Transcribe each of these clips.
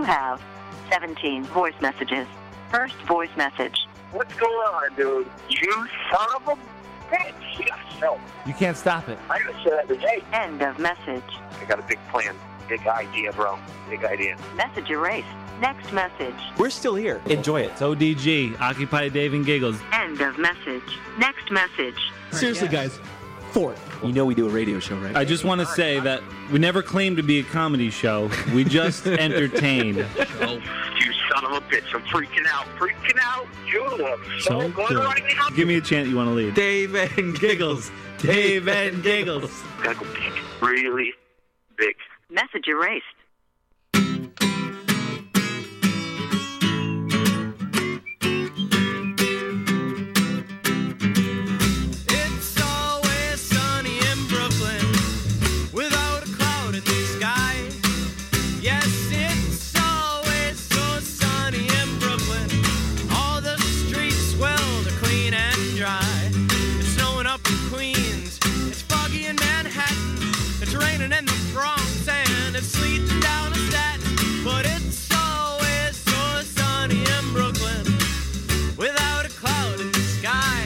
You have 17 voice messages. First voice message. What's going on, dude? You son of a bitch. Yes, so. You can't stop it. I gotta say that today. End of message. I got a big plan. Big idea, bro. Big idea. Message erased. Next message. We're still here. Enjoy it. It's ODG, Occupy Dave and Giggles. End of message. Next message. Seriously, guys. Fort. You know we do a radio show, right? I just want to say that we never claimed to be a comedy show. We just entertained. Oh, you son of a bitch. I'm freaking out. Freaking out. You look so good good. right now. Give me a chant you want to lead. Dave and Giggles. Dave and Giggles. Gotta go big. Really big. Message erased. It's always sunny in Brooklyn, without a cloud in the sky. Yes, it's always so sunny in Brooklyn. All the streets, well, they're clean and dry. It's snowing up in Queens, it's foggy in Manhattan, it's raining in the Bronx, and it's sleeting down in Staten. But it's always so sunny in Brooklyn, without a cloud in the sky.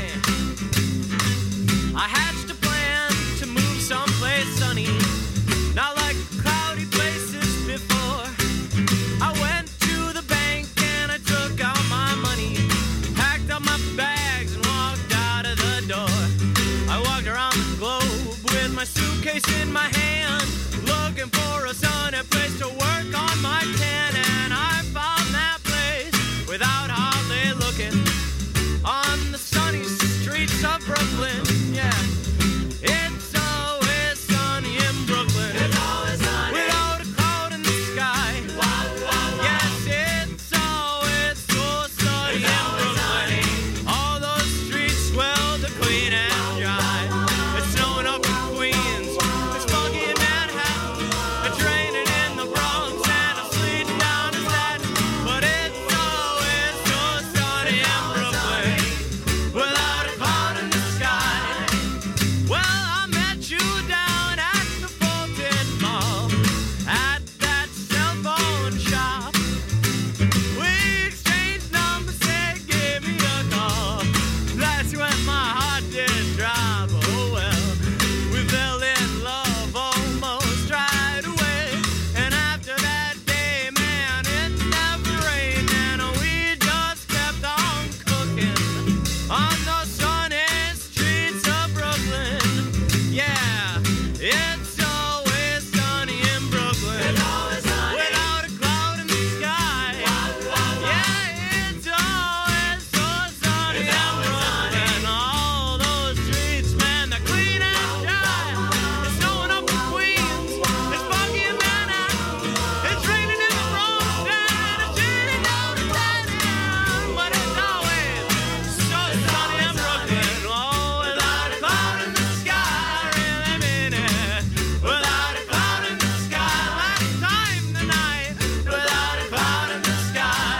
I hatched a plan to move someplace sunny, not like cloudy places before. I went to the bank and I took out my money, packed up my bags and walked out of the door. I walked around the globe with my suitcase in my hand, looking for a sunny place to work on my tan, and I found that place without hardly looking, on the sunny streets of Brooklyn. Yeah, it's always sunny in Brooklyn. It's always sunny. Without a cloud in the sky. Yes, it's always so sunny in Brooklyn. All those streets, well, they're clean and dry. It's snowing up in Queens, it's foggy in Manhattan, it's raining in the Bronx, and it's sleeting down in Staten. But it's always so sunny in Brooklyn, without a cloud in the sky. Well, I met you down at the Fulton Mall, at that cell phone shop. We exchanged numbers, said give me a call. That's when my heart did drop. Oh well, we fell in love almost right away. And after that day, man, it never rained, and we just kept on cooking on the sunny streets of Brooklyn. Yeah, it's always sunny in Brooklyn. It's always sunny. Without a cloud in the sky. Yeah, it's always so sunny in Brooklyn. All those streets, man, they're clean and dry. It's snowing up in Queens, it's foggy in Manhattan, it's raining in the Bronx, and it's chilling down in Staten. But it's always so sunny in Brooklyn. Oh, without a cloud in the sky, I really mean it. Without a cloud in the sky, last time tonight. Without a cloud in the sky.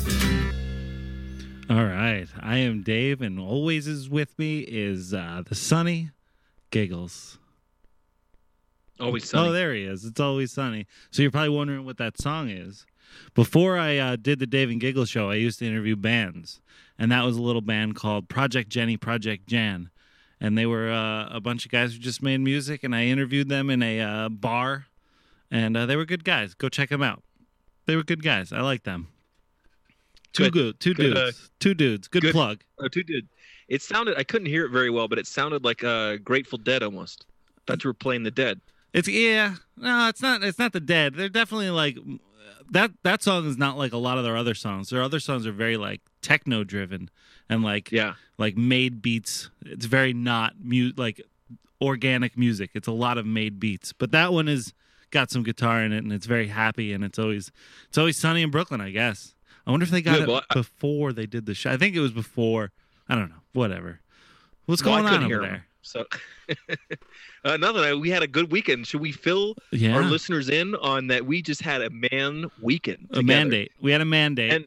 All right. I am Dave, and always is with me is the sunny Giggles. Always sunny. Oh, there he is. It's always sunny. So you're probably wondering what that song is. Before I did the Dave and Giggles show, I used to interview bands, and that was a little band called Project Jenny, Project Jan, and they were a bunch of guys who just made music, and I interviewed them in a bar, and they were good guys. Go check them out. They were good guys. I like them. Two Good. dudes. Two dudes. Good plug. Oh, two dude. It sounded. I couldn't hear it very well, but it sounded like Grateful Dead almost. Thought you were playing the Dead. It's no, it's not. It's not the Dead. They're definitely like that. That song is not like a lot of their other songs. Their other songs are very like techno driven and like made beats. It's very not like organic music. It's a lot of made beats. But that one is got some guitar in it, and it's very happy, and it's always sunny in Brooklyn, I guess. I wonder if they got it before they did the show. I think it was before. I don't know. Whatever. What's going on over there? So, we had a good weekend. Should we fill our listeners in on that? We just had a man weekend together. A mandate. We had a mandate.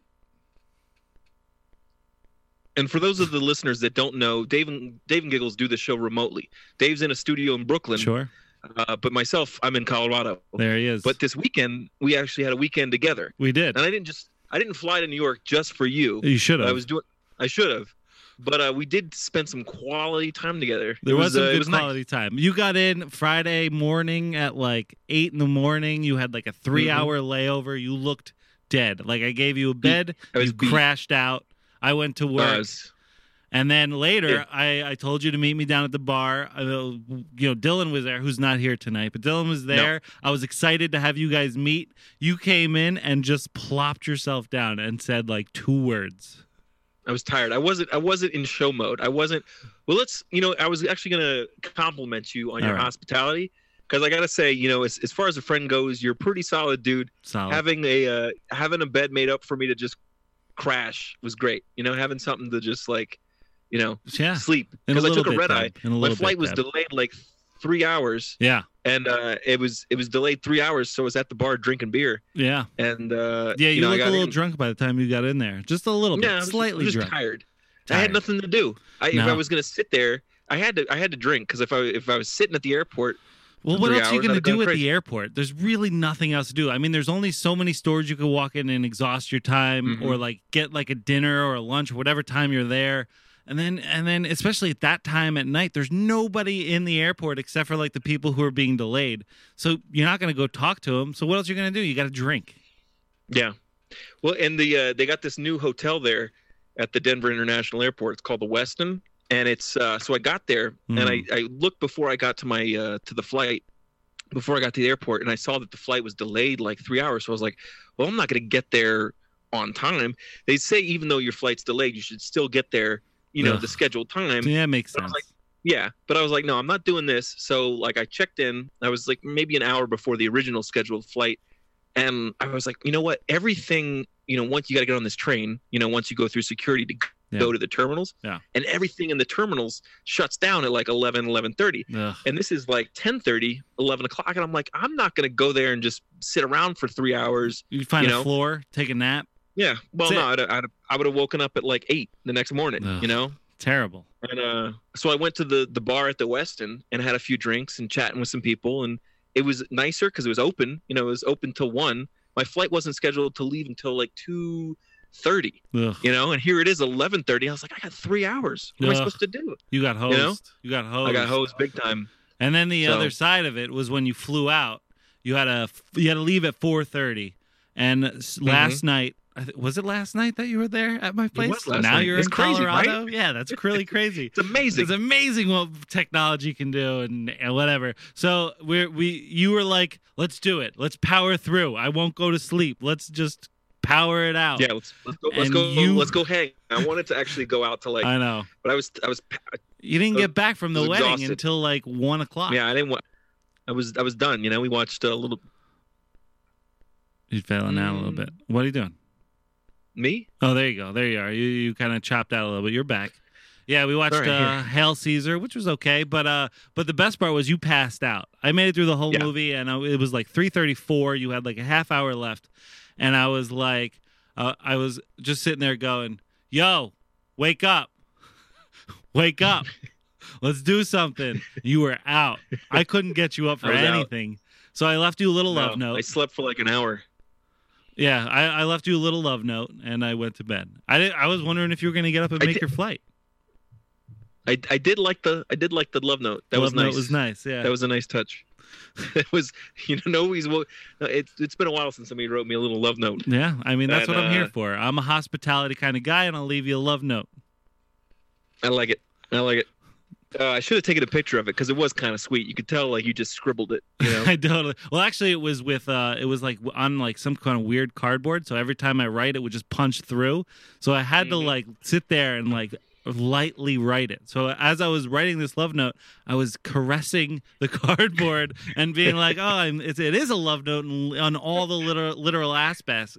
And for those of the listeners that don't know, Dave and Giggles do the show remotely. Dave's in a studio in Brooklyn. Sure. But myself, I'm in Colorado. There he is. But this weekend, we actually had a weekend together. We did. And I didn't fly to New York just for you. You should have. I should have. But we did spend some quality time together. There was some good quality time. You got in Friday morning at like 8 a.m. You had like a 3-hour layover. You looked dead. Like I gave you a bed. You crashed out. I went to work. And then later, I told you to meet me down at the bar. Dylan was there, who's not here tonight, but Dylan was there. No. I was excited to have you guys meet. You came in and just plopped yourself down and said like 2 words. I was tired. I wasn't in show mode. I wasn't. Well, I was actually gonna compliment you on your hospitality, because I gotta say, as far as a friend goes, you're a pretty solid dude. Solid. Having a bed made up for me to just crash was great. Having something to just sleep, because I took a red eye. My flight was delayed like 3 hours. Yeah. And it was delayed 3 hours, so I was at the bar drinking beer. Yeah. And you looked a little drunk by the time you got in there, just a little bit, slightly drunk. Tired. I had nothing to do. If I was gonna sit there, I had to drink, because if I was sitting at the airport. Well, what else are you going to do at the airport? There's really nothing else to do. I mean, there's only so many stores you can walk in and exhaust your time, or like get like a dinner or a lunch or whatever time you're there. And then, especially at that time at night, there's nobody in the airport except for like the people who are being delayed. So you're not going to go talk to them. So what else are you going to do? You got to drink. Yeah. Well, and they got this new hotel there at the Denver International Airport. It's called the Westin, and it's so I got there and I looked before I got to my to the flight, before I got to the airport, and I saw that the flight was delayed like 3 hours. So I was like, well, I'm not going to get there on time. They say even though your flight's delayed, you should still get there. The scheduled time. Yeah, makes sense. But I was like, no, I'm not doing this. So like I checked in. I was like maybe an hour before the original scheduled flight. And I was like, you know what? Everything, once you got to get on this train, once you go through security to go to the terminals. Yeah. And everything in the terminals shuts down at like 11:30. And this is like 10:30, 11 o'clock. And I'm like, I'm not going to go there and just sit around for 3 hours. You find a floor, take a nap. Yeah. Well, no, I would have woken up at like 8 the next morning, Terrible. And so I went to the bar at the Westin and had a few drinks and chatting with some people. And it was nicer because it was open. It was open till 1. My flight wasn't scheduled to leave until like 2:30, and here it is 11:30. I was like, I got 3 hours. What am I supposed to do? You got hosed. You got hosed. I got hosed big time. And then the other side of it was when you flew out, you had to leave at 4:30. And last night, was it last night that you were there at my place? It was last now night. You're it's in crazy, Colorado. Right? Yeah, that's really crazy. It's amazing. It's amazing what technology can do and whatever. So you were like, let's do it. Let's power through. I won't go to sleep. Let's just power it out. Yeah, let's go hang. I wanted to actually go out to like. I know, but I was. You didn't get back from the wedding exhausted until like 1 o'clock. Yeah, I didn't. I was done. We watched a little. You're failing out a little bit. What are you doing? Me? Oh, there you go. There you are. You kind of chopped out a little bit. You're back. Yeah, we watched Hail Caesar, which was okay, but the best part was you passed out. I made it through the whole movie, and it was like 3:34. You had like a half hour left, and I was like, I was just sitting there going, "Yo, wake up, wake up, let's do something." You were out. I couldn't get you up for anything, so I left you a little love note. I slept for like an hour. Yeah, I left you a little love note, and I went to bed. I was wondering if you were going to get up and make your flight. I did like the love note. That was nice. Note was nice. Yeah, that was a nice touch. It was, it's been a while since somebody wrote me a little love note. Yeah, I mean that's what I'm here for. I'm a hospitality kind of guy, and I'll leave you a love note. I like it. I should have taken a picture of it because it was kind of sweet. You could tell like you just scribbled it. I totally. Well, actually, it was with it was like on like some kind of weird cardboard. So every time I write, it would just punch through. So I had to like sit there and like lightly write it. So as I was writing this love note, I was caressing the cardboard and being like, "Oh, it is a love note on all the literal aspects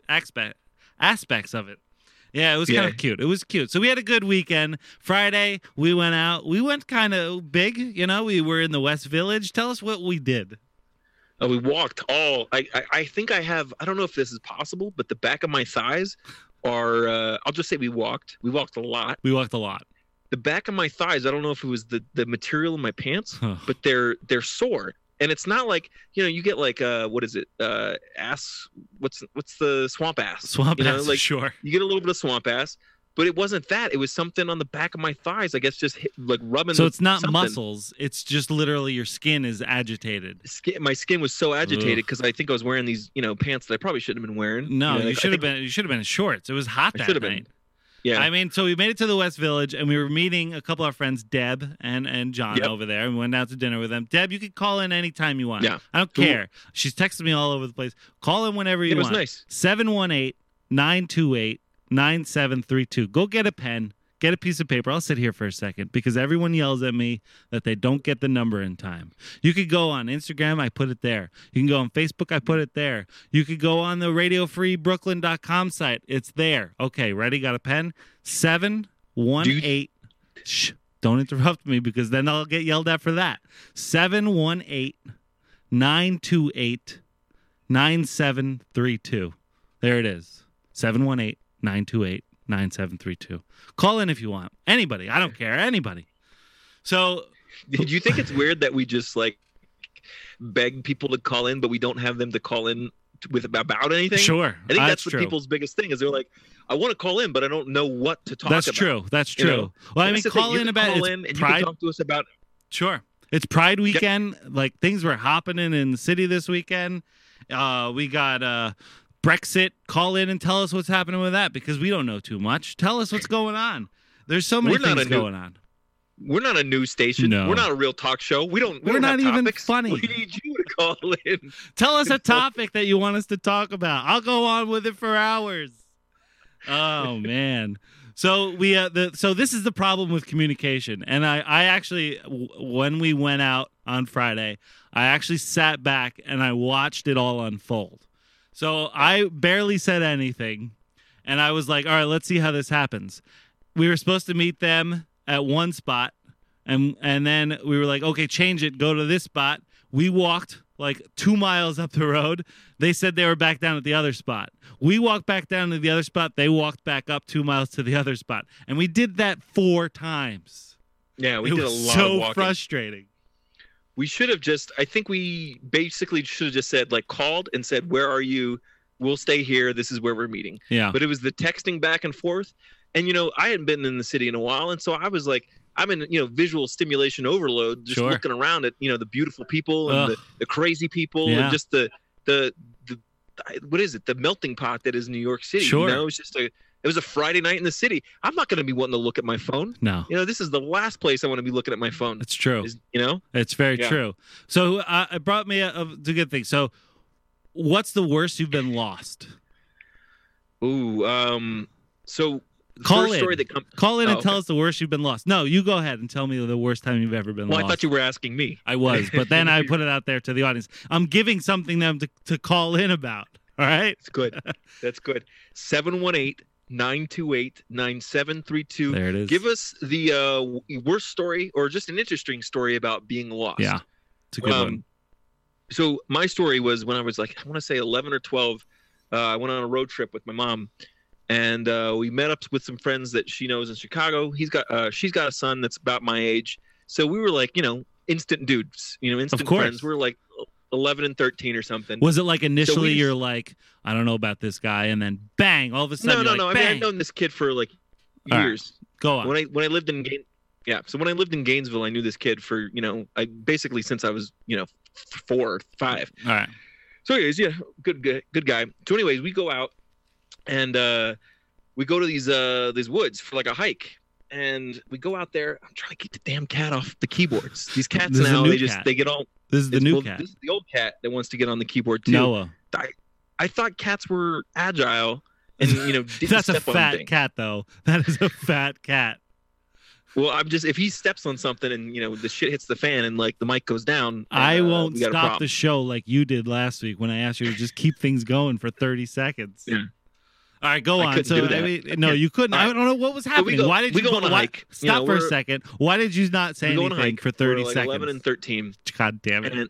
of it." Yeah, it was kind of cute. It was cute. So we had a good weekend. Friday, we went out. We went kind of big. We were in the West Village. Tell us what we did. We walked all. I think I have. I don't know if this is possible, but the back of my thighs are. I'll just say we walked. We walked a lot. We walked a lot. The back of my thighs. I don't know if it was the material in my pants, but they're sore. And it's not like, you get like what is it? Ass. What's the swamp ass? Swamp ass, like sure. You get a little bit of swamp ass, but it wasn't that. It was something on the back of my thighs. I guess just like rubbing. So it's not something. muscles. It's just literally your skin is agitated. My skin was so agitated because I think I was wearing these pants that I probably shouldn't have been wearing. No, you should have been. You should have been in shorts. It was hot that night. Been. Yeah. I mean, so we made it to the West Village, and we were meeting a couple of our friends, Deb and John, over there, and we went out to dinner with them. Deb, you could call in anytime you want. Yeah. I don't care. She's texting me all over the place. Call in whenever you want. It was nice. 718-928-9732. Go get a pen. Get a piece of paper. I'll sit here for a second because everyone yells at me that they don't get the number in time. You could go on Instagram. I put it there. You can go on Facebook. I put it there. You could go on the RadioFreeBrooklyn.com site. It's there. Okay, ready? Got a pen? 718. Shh. Don't interrupt me because then I'll get yelled at for that. 718-928-9732. There it is. 718-928-9732. Call in if you want. Anybody. I don't care. Anybody. So, did you think it's weird that we just like beg people to call in, but we don't have them to call in with about anything? Sure. I think that's true. People's biggest thing is they're like, I want to call in, but I don't know what to talk about. That's true. That's true. Well, I mean, call in about call in and Pride. you can talk to us about. Sure. It's Pride weekend. Yep. Like things were happening in the city this weekend. We got Brexit. Call in and tell us what's happening with that because we don't know too much. Tell us what's going on. There's so many things going on. We're not a news station. No. We're not a real talk show. We're not even funny. We need you to call in. Tell us a topic that you want us to talk about. I'll go on with it for hours. Oh man. So we so this is the problem with communication. And I actually when we went out on Friday, I actually sat back and I watched it all unfold. So I barely said anything, and I was like, all right, let's see how this happens. We were supposed to meet them at one spot, and then we were like, okay, change it, go to this spot. We walked like 2 miles up the road. They said they were back down at the other spot. We walked back down to the other spot. They walked back up 2 miles to the other spot. And we did that 4 times. Yeah, we did a lot of walking. It was so frustrating. We should have I think we basically should have just said, like, called and said, where are you? We'll stay here. This is where we're meeting. Yeah. But it was the texting back and forth. And, I hadn't been in the city in a while. And so I was like, I'm in, visual stimulation overload, just looking around at, the beautiful people and the crazy people and just the what is it? The melting pot that is New York City. Sure. It was a Friday night in the city. I'm not going to be wanting to look at my phone. No. This is the last place I want to be looking at my phone. It's true. It's very true. So it brought me to good thing. So what's the worst you've been lost? Ooh, so call in. Call in and tell us the worst you've been lost. No, you go ahead and tell me the worst time you've ever been lost. Well, I thought you were asking me. I was, but then I put it out there to the audience. I'm giving something them to call in about. All right? That's good. That's good. 718-928-9732. There it is. Give us the worst story or just an interesting story about being lost. Yeah, it's a good one. So my story was when I was like, I want to say 11 or 12. I went on a road trip with my mom. And we met up with some friends that she knows in Chicago. She's got a son that's about my age. So we were like, instant dudes, instant friends. We were like 11 and 13 or something. Was it like initially you're like, I don't know about this guy, and then bang, all of a sudden No. I mean, I've known this kid for like years. Right. Go on. When I lived in so when I lived in Gainesville, I knew this kid for I basically since I was 4 or 5. All right. So anyways, good guy. So anyways, we go out. And we go to these woods for like a hike, and we go out there. I'm trying to keep the damn cat off the keyboards. These cats now they get all. This is the new cat. This is the old cat that wants to get on the keyboard too. Noah. I thought cats were agile, and didn't that's step a fat cat though. That is a fat cat. Well, if he steps on something and the shit hits the fan and like the mic goes down, I won't stop the show like you did last week when I asked you to just keep things going for 30 seconds. Yeah. All right, go on. So no, you couldn't. Right. I don't know what was happening. Why did you go on a hike? Stop for a second. Why did you not say anything for 30 seconds? 11 and 13. God damn it!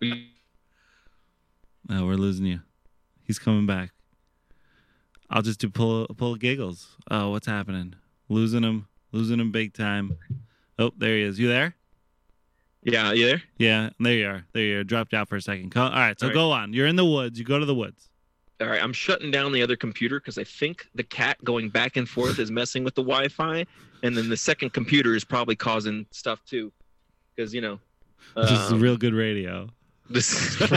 Oh, we're losing you. He's coming back. I'll just do pull of giggles. Oh, what's happening? Losing him big time. Oh, there he is. You there? Yeah, you there? Yeah, there you are. There you are. Dropped out for a second. All right, so All right. go on. You're in the woods. You go to the woods. All right, I'm shutting down the other computer because I think the cat going back and forth is messing with the Wi-Fi, and then the second computer is probably causing stuff too, because This is real good radio. this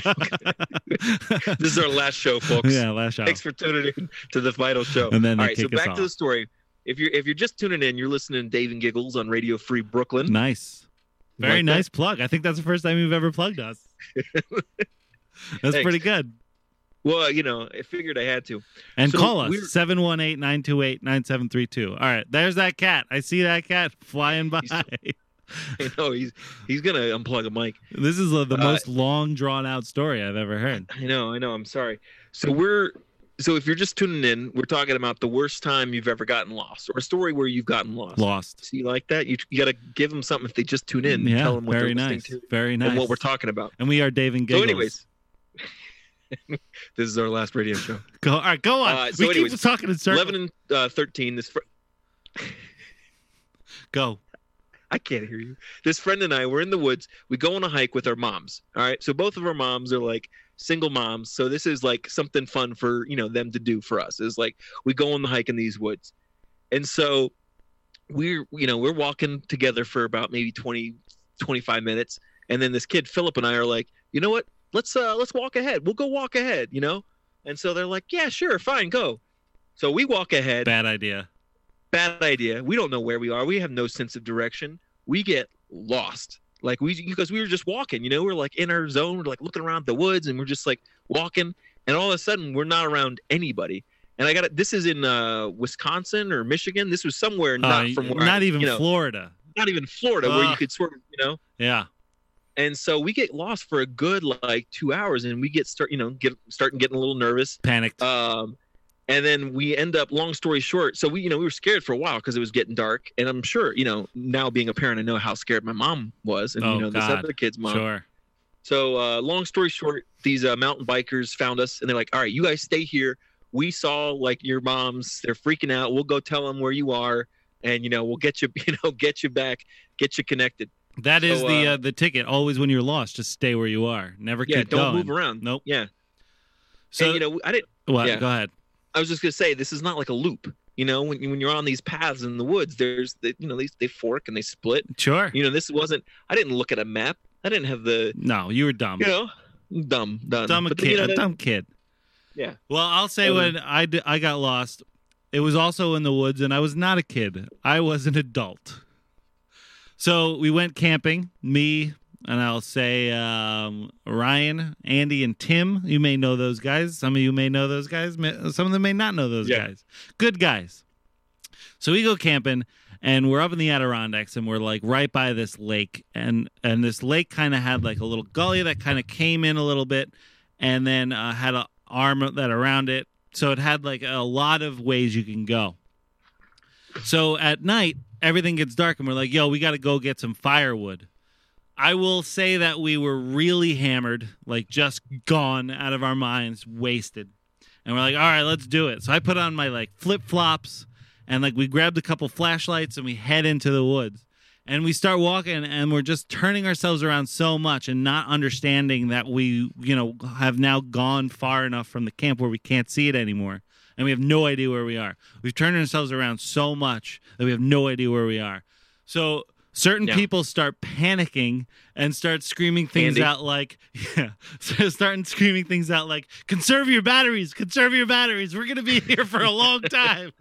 is our last show, folks. Yeah, last show. Thanks for tuning in to the Vital Show. And then they all right, so kick us back to off. the story. If you're just tuning in, you're listening to Dave and Giggles on Radio Free Brooklyn. Nice. Very Like nice plug. I think that's the first time you've ever plugged us. That's Thanks. pretty good. Well, I figured I had to. And So call us, we're- 718-928-9732. All right, there's that cat. I see that cat flying by. I know he's gonna unplug a mic. This is the most long, drawn-out story I've ever heard. I know. I'm sorry. So if you're just tuning in, we're talking about the worst time you've ever gotten lost, or a story where you've gotten lost. Lost. So you like that? You got to give them something if they just tune in. Yeah, Tell them what very they're nice. listening to Very nice. and what we're talking about. And we are Dave and So Giggles. anyways, this is our last radio show. All right, go on. so we anyways, keep talking in circles. 11 and 13. Go. I can't hear you. This friend and I, we're in the woods. We go on a hike with our moms. All right. So both of our moms are like single moms. So this is like something fun for, them to do for us. Is like we go on the hike in these woods. And so we're walking together for about maybe 20, 25 minutes. And then this kid, Philip, and I are like, you know what? Let's walk ahead. We'll go walk ahead, And so they're like, yeah, sure, fine, go. So we walk ahead. Bad idea. Bad idea. We don't know where we are. We have no sense of direction. We get lost. Because we were just walking, we're like in our zone. We're like looking around the woods and we're just like walking. And all of a sudden we're not around anybody. And this is in Wisconsin or Michigan. This was somewhere not from where not even Florida. Not even Florida where you could sort of, Yeah. And so we get lost for a good 2 hours and we starting getting a little nervous. Panicked. And then we end up, long story short, so we were scared for a while because it was getting dark. And I'm sure, now being a parent, I know how scared my mom was and, this God. other kid's mom. Sure. So long story short, these mountain bikers found us and they're like, all right, you guys stay here. We saw your moms. They're freaking out. We'll go tell them where you are. And, we'll get you, get you back, get you connected. That is the ticket. Always when you're lost, just stay where you are. Never keep don't going. move around. Nope. Yeah. So, and, I didn't. What? Yeah. Go ahead. I was just gonna say this is not like a loop. When you're on these paths in the woods, there's they fork and they split. Sure. This wasn't. I didn't look at a map. I didn't have the. No, you were dumb. Dumb kid. A dumb kid. Yeah. Well, I'll say when I got lost, it was also in the woods, and I was not a kid. I was an adult. So we went camping. Me. And I'll say Ryan, Andy, and Tim. You may know those guys. Some of you may know those guys. Some of them may not know those guys. Good guys. So we go camping, and we're up in the Adirondacks, and we're like right by this lake. And this lake kind of had like a little gully that kind of came in a little bit and then had an arm that around it. So it had like a lot of ways you can go. So at night, everything gets dark, and we're like, yo, we got to go get some firewood. I will say that we were really hammered, like just gone out of our minds, wasted. And we're like, all right, let's do it. So I put on my flip-flops and we grabbed a couple flashlights and we head into the woods. And we start walking and we're just turning ourselves around so much and not understanding that we, have now gone far enough from the camp where we can't see it anymore. And we have no idea where we are. We've turned ourselves around so much that we have no idea where we are. So certain people start panicking and start screaming things out starting screaming things out like, conserve your batteries, we're going to be here for a long time.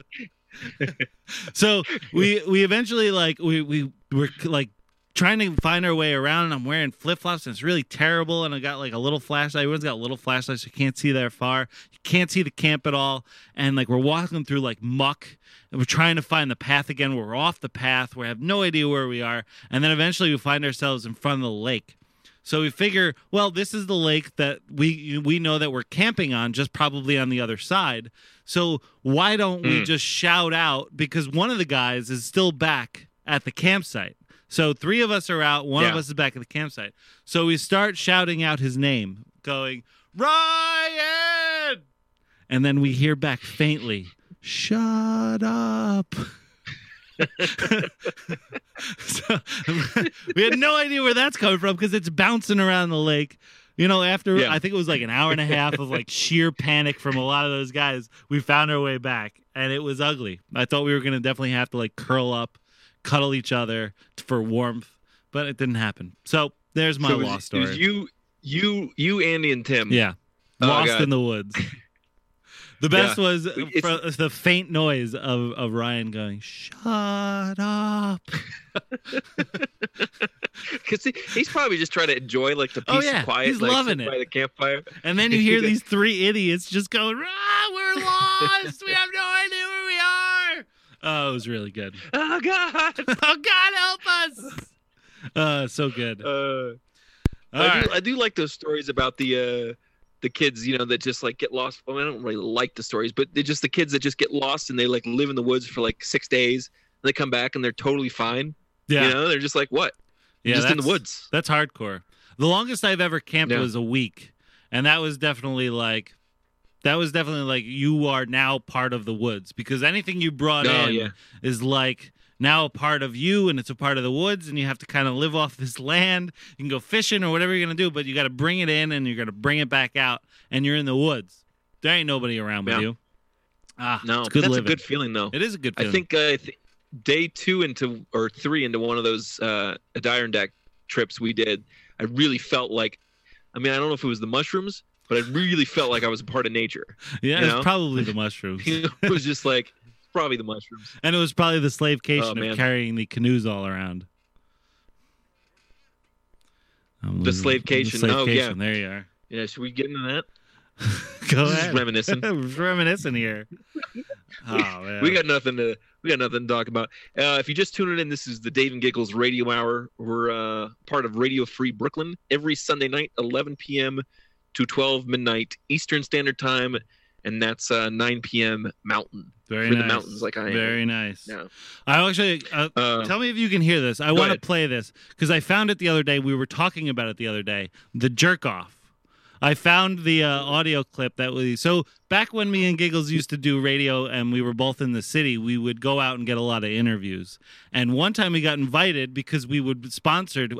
So we eventually we were trying to find our way around, and I'm wearing flip-flops and it's really terrible, and I got a little flashlight. Everyone's got little flashlights, so you can't see that far. You can't see the camp at all, and we're walking through muck, and we're trying to find the path again. We're off the path. We have no idea where we are, and then eventually we find ourselves in front of the lake. So we figure, well, this is the lake that we know that we're camping on, just probably on the other side. So why don't we just shout out, because one of the guys is still back at the campsite. So 3 of us are out, one of us is back at the campsite. So we start shouting out his name, going, Ryan! And then we hear back faintly, shut up. So, we had no idea where that's coming from because it's bouncing around the lake. After I think it was like an hour and a half of like sheer panic from a lot of those guys, we found our way back, and it was ugly. I thought we were going to definitely have to like curl up, cuddle each other for warmth, but it didn't happen. So there's my lost story. It was you, Andy, and Tim. Yeah, lost in the woods. The best was the faint noise of Ryan going, "Shut up." Because he's probably just trying to enjoy like the peace and quiet. He's loving it by the campfire. And then you hear these three idiots just going, "We're lost. We have no idea where we are." Oh, it was really good. Oh God! Oh God, help us! So good. I do like those stories about the kids, that just like get lost. Well, I don't really like the stories, but they're just the kids that just get lost and they like live in the woods for like 6 days. And they come back and they're totally fine. Yeah. They're just like, what? Yeah, just in the woods. That's hardcore. The longest I've ever camped was a week. And that was definitely like you are now part of the woods, because anything you brought in is like now a part of you, and it's a part of the woods, and you have to kind of live off this land. You can go fishing or whatever you're going to do, but you got to bring it in and you're going to bring it back out, and you're in the woods. There ain't nobody around with you. No, it's good that's living. A good feeling, though. It is a good feeling. I think day 2 or 3 into one of those Adirondack trips we did, I really felt like, I don't know if it was the mushrooms, but I really felt like I was a part of nature. Yeah, it's probably the mushrooms. It was just like, probably the mushrooms. And it was probably the slavecation of carrying the canoes all around. The slavecation. Oh, yeah. There you are. Yeah, should we get into that? Go ahead. Reminiscing. Reminiscing here. Oh, man. We got nothing to talk about. If you just tuned in, this is the Dave and Giggles Radio Hour. We're part of Radio Free Brooklyn every Sunday night, 11 p.m. to 12 midnight Eastern Standard Time, and that's 9 p.m. Mountain. Very nice. The mountains, like I am. Very nice. Yeah. I actually tell me if you can hear this. I want to play this because I found it the other day. We were talking about it the other day. The jerk off. I found the audio clip so back when me and Giggles used to do radio and we were both in the city, we would go out and get a lot of interviews. And one time we got invited because we were sponsored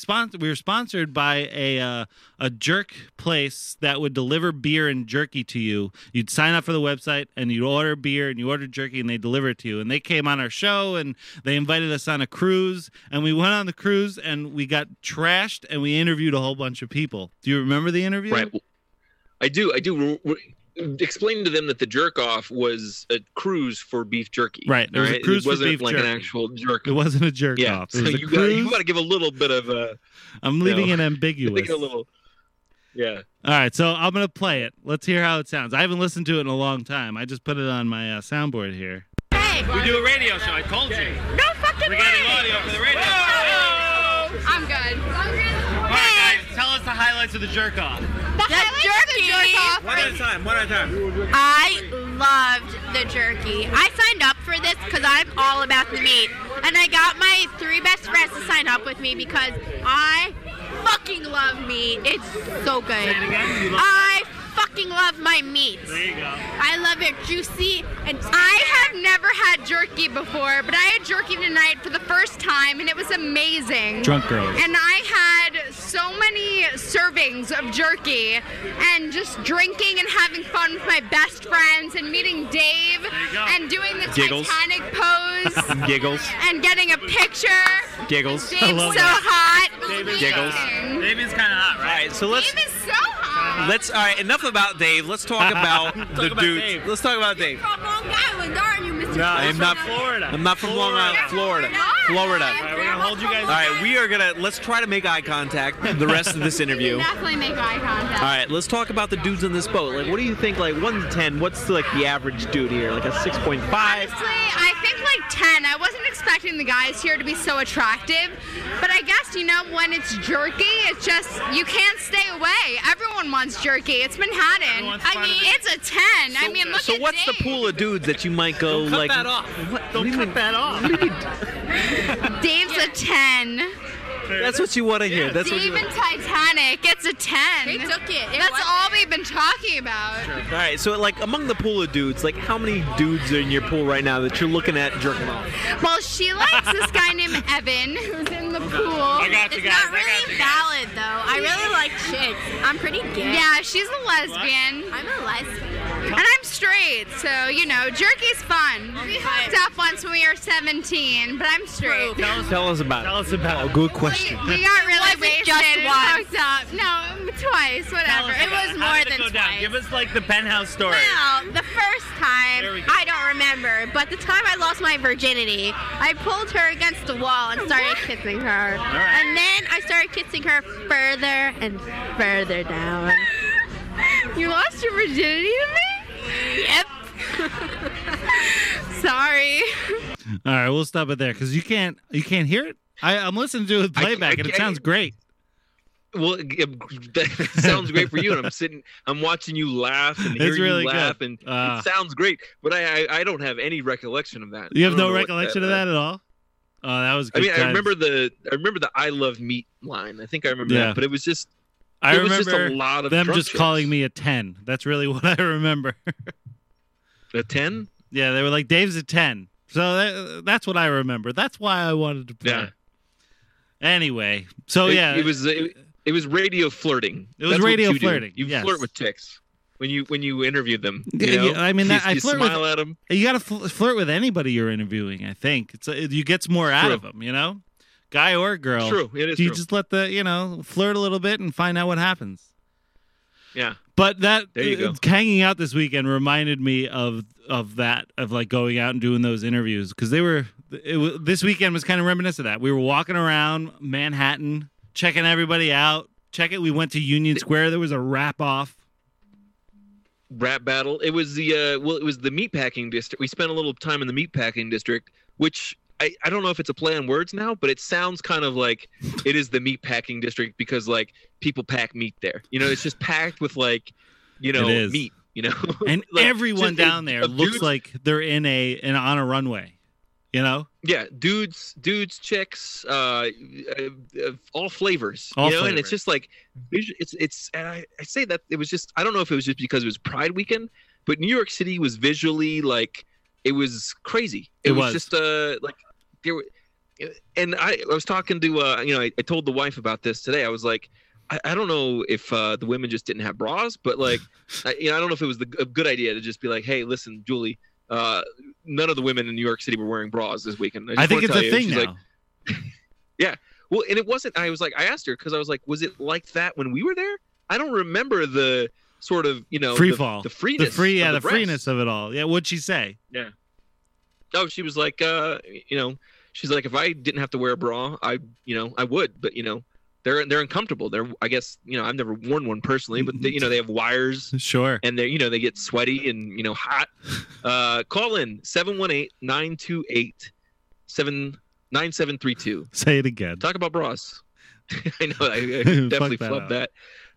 by a jerk place that would deliver beer and jerky to you. You'd sign up for the website and you'd order beer and you order jerky and they deliver it to you. And they came on our show and they invited us on a cruise, and we went on the cruise and we got trashed and we interviewed a whole bunch of people. Do you remember the interview? Right. I do. Explain to them that the jerk off was a cruise for beef jerky. Right. There was a cruise for beef jerky. It wasn't like an actual jerk. It wasn't a jerk off. So you got to give a little bit of a. I'm leaving it ambiguous. A little. Yeah. All right. So I'm going to play it. Let's hear how it sounds. I haven't listened to it in a long time. I just put it on my soundboard here. Hey. We do a radio show. I told you. No fucking way. We're getting audio for the radio. I'm good. All right, guys. Tell us the highlights of the jerk off. One at a time. I loved the jerky. I signed up for this because I'm all about the meat. And I got my 3 best friends to sign up with me because I fucking love meat. It's so good. Say it again. I fucking love my meat. There you go. I love it juicy. And I have never had jerky before, but I had jerky tonight for the first time, and it was amazing. Drunk girls. And I had so many servings of jerky and just drinking and having fun with my best friends and meeting Dave and doing the Giggles. Titanic pose. Giggles. And getting a picture. Giggles. Dave's so hot. Giggles. Dave is kind of hot, right? All right, so let's. Dave is so hot. All right, enough about Dave. Let's talk about the dudes. Dave. Let's talk about Dave. You're from Long Island, aren't you, Mr. No, I am not Florida. I'm not from Long Island, Florida. Florida. All right, we're going to hold you guys. All right, let's try to make eye contact the rest of this interview. Definitely make eye contact. All right, let's talk about the dudes on this boat. Like, what do you think, like, 1 to 10, what's like the average dude here? Like a 6.5? Honestly, I think like 10. I wasn't expecting the guys here to be so attractive, but I guess, when it's jerky, it's just, you can't stay away. Everyone wants jerky. It's Manhattan. It's a 10. I mean, look at So what's Dave. the pool of dudes that you might go, Cut like... that off. What? Don't cut that off. Dave's a 10. That's what you want to hear. That's what you Dave and Titanic, it's a 10. He took it. That's all we've been talking about. All right, so like among the pool of dudes, like how many dudes are in your pool right now that you're looking at jerking off? Well, she likes this guy named Evan who's in the pool. I got you It's guys. not really valid, though. I really like chicks. I'm pretty gay. Yeah, she's a lesbian. I'm a lesbian. And I'm straight, so, jerky's fun. We hooked up once when we were 17, but I'm straight. Tell us about it. Tell us about it. Good question. We got really Wasn't wasted just and once. hooked up. No, twice, whatever. It was How more did it than go down? twice. Give us like the penthouse story. Well, the first time, There we go. I don't remember, but the time I lost my virginity, I pulled her against the wall and started kissing her. right. And then I started kissing her further and further down. You lost your virginity to me? Yep. Sorry. All right, we'll stop it there because you can't hear it. I'm listening to it with playback, and it sounds great. Well, that sounds great for you, and I'm watching you laugh and hearing really you laugh, good. and it sounds great. But I don't have any recollection of that. You have I don't no know what recollection of that at all? Oh, that was good. I mean, I times. remember the "I love meat" line. I think I remember Yeah. that, but it was just I it was remember just a lot of them drunk just chicks. calling me a 10. That's really what I remember. a 10. Yeah, they were like, Dave's a 10. So that's what I remember. That's why I wanted to play. Yeah. Anyway, so It was radio flirting. It was That's what radio you do. flirting, You yes. flirt with chicks when you interview them. Yeah, You know? I mean, you, I you flirt smile with, at them. You got to flirt with anybody you're interviewing, I think. You get more out True. of them, Guy or girl. True, it is You true. just let flirt a little bit and find out what happens. Yeah. But that There you go. hanging out this weekend reminded me of like going out and doing those interviews because this weekend was kind of reminiscent of that. We were walking around Manhattan, checking everybody out. We went to Union Square. There was a rap off. Rap battle. It was it was the meatpacking district. We spent a little time in the meatpacking district, which I don't know if it's a play on words now, but it sounds kind of like it is the meatpacking district because like people pack meat there. It's just packed with like, It is. meat. And Like, everyone just down there looks dudes- like they're on a runway. Yeah, dudes, chicks, all flavors, All and flavors. it's just like, it's. And I say that it was just. I don't know if it was just because it was Pride weekend, but New York City was visually like it was crazy. It was just like there were, and I was talking to I told the wife about this today. I was like, I don't know if the women just didn't have bras, but like, I don't know if it was a good idea to just be like, hey, listen, Julie. None of the women in New York City were wearing bras this weekend. I think it's a thing She's now. like, yeah. Well, and it wasn't. I was like, I asked her because I was like, was it like that when we were there? I don't remember the sort of free fall, the freeness, the breasts. freeness of it all. Yeah, what'd she say? Yeah. Oh, she was like, she's like, if I didn't have to wear a bra, I would, but they're uncomfortable. I guess, I've never worn one personally, but they have wires. Sure. And they they get sweaty and hot. Call in 718-928-9732. Say it again. Talk about bras. I know I definitely Fuck that flubbed that.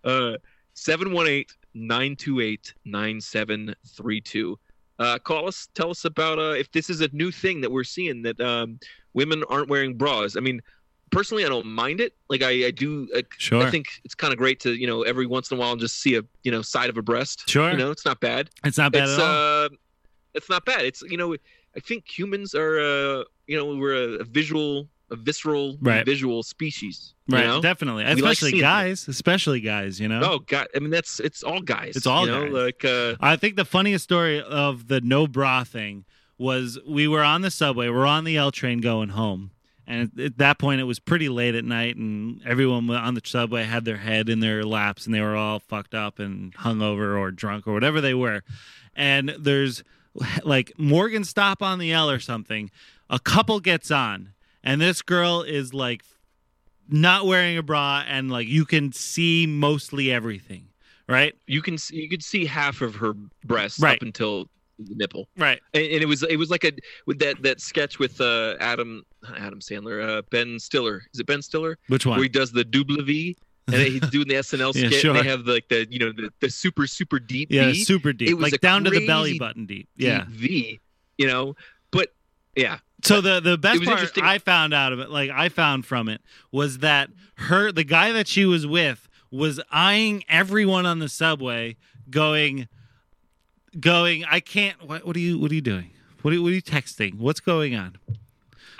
718-928-9732. Call us. Tell us about if this is a new thing that we're seeing that women aren't wearing bras. I mean, personally, I don't mind it. Like I do. Sure. I think it's kind of great to every once in a while just see a side of a breast. Sure. It's not bad. It's not bad at all. It's not bad. It's I think humans are we're a visceral, Right. visual species. Right. Definitely. We like Especially seeing guys. Oh God! I mean, it's all guys. It's all guys. Like I think the funniest story of the no bra thing was we were on the subway. We're on the L train going home. And at that point, it was pretty late at night, and everyone on the subway had their head in their laps, and they were all fucked up and hungover or drunk or whatever they were. And there's like Morgan stop on the L or something. A couple gets on, and this girl is like not wearing a bra, and like you can see mostly everything, right? you could see half of her breast Right. up until the nipple. Right. And it was like with that sketch with Adam Sandler, Ben Stiller. Is it Ben Stiller? Which one? Where he does the double V, and he's doing the SNL Yeah, skit. sure. And they have like the the super deep Yeah, V. super deep, It was like a down to the belly crazy button deep. deep Yeah. V. But yeah. So the It best was part interesting. I found out of it, like I found from it, was that the guy that she was with was eyeing everyone on the subway, going, I can't. What are you doing? What are you texting? What's going on?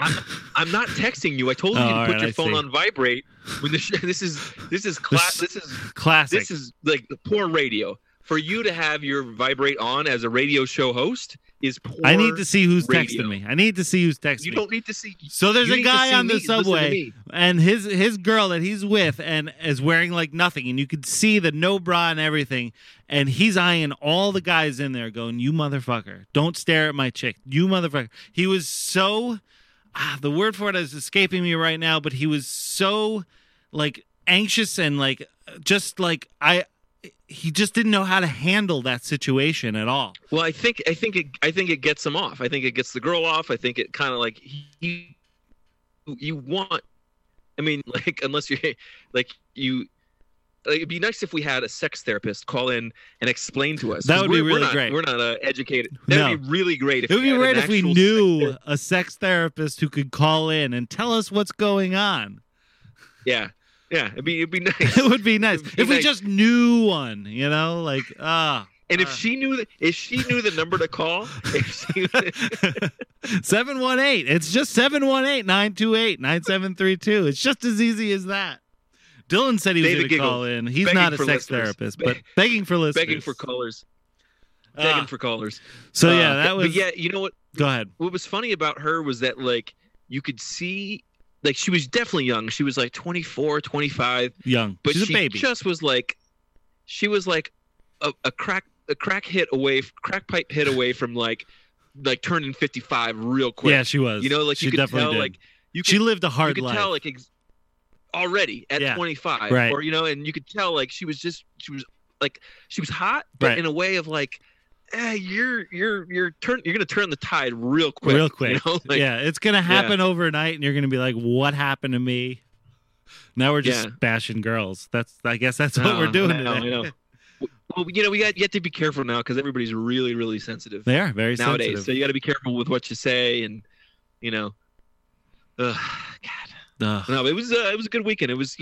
I'm not texting you. I told you to put your phone on vibrate. When this is classic. This is like the poor radio. For you to have your vibrate on as a radio show host is poor. I need to see who's radio. texting me. I need to see who's texting me. You don't need to see. So there's a guy on the subway, Listen and his girl that he's with and is wearing like nothing, and you could see the no bra and everything, and he's eyeing all the guys in there, going, "You motherfucker! Don't stare at my chick, you motherfucker!" He was so. The word for it is escaping me right now, but he was so like anxious and like just like he just didn't know how to handle that situation at all. Well, I think it gets him off. I think it gets the girl off. I think it kind of like you want. I mean, like unless you're like you. It'd be nice if we had a sex therapist call in and explain to us. That would be really great. We're not educated. That would be really great. It would be great if we knew a sex therapist who could call in and tell us what's going on. Yeah. It'd be nice. It would be nice if we just knew one. You know, like And if she knew the number to call, 718. It's just 718-928-9732. It's just as easy as that. Dylan said he was going to call in. He's not a sex therapist, but begging for listeners. Begging for callers. Begging for callers. So, that was... But yeah, you know what? Go ahead. What was funny about her was that, like, you could see... Like, she was definitely young. She was, like, 24, 25. Young. But she's a baby. Just was, like... She was, like, a crack pipe hit away from, like turning 55 real quick. Yeah, she was. You know, like, she you could definitely tell, did. like... She lived a hard life. You could tell, like... already at 25, right. Or and you could tell like she was hot, but right. in a way of like, you're gonna turn the tide real quick. You know? Like, it's gonna happen overnight, and you're gonna be like, "What happened to me?" Now we're just bashing girls. I guess that's what we're doing today. I know. Well, you have to be careful now because everybody's really, really sensitive. They are very nowadays, sensitive. so you got to be careful with what you say, and God. No, it was a good weekend. It was,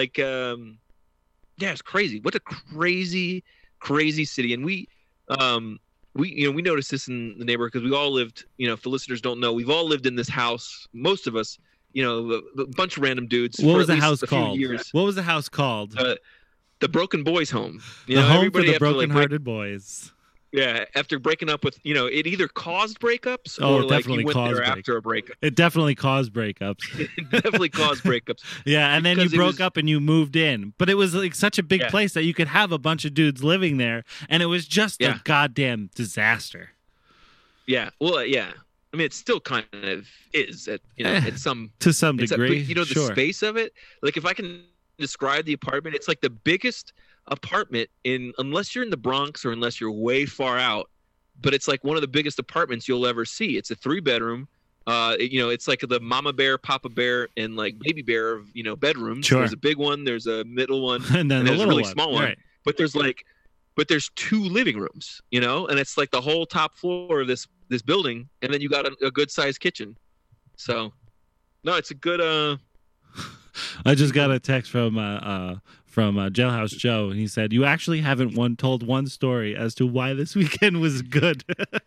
it's crazy. What a crazy, crazy city. And we noticed this in the neighborhood because we all lived, if the listeners don't know, we've all lived in this house. Most of us, a bunch of random dudes. What was the house called? What was the house called? The Broken Boys Home. The home for the broken-hearted boys. Yeah, after breaking up with, it either caused breakups or like you went there after a breakup. It definitely caused breakups. It definitely caused breakups. Yeah, and then you broke up and you moved in. But it was like such a big place that you could have a bunch of dudes living there, and it was just a goddamn disaster. Yeah, well, yeah. I mean, it still kind of is at some to some degree. But, the space of it. Like if I can describe the apartment, it's like the biggest apartment unless you're in the Bronx or unless you're way far out, but it's like one of the biggest apartments you'll ever see. It's a 3-bedroom. It's like the mama bear, papa bear, and like baby bear of bedrooms. Sure. There's a big one, there's a middle one, and then there's a really one. small one. Right. But there's 2 living rooms, and it's like the whole top floor of this building, and then you got a good sized kitchen. So, no, it's a good. I just got a text from Jailhouse Joe, and he said, "You actually haven't told one story as to why this weekend was good."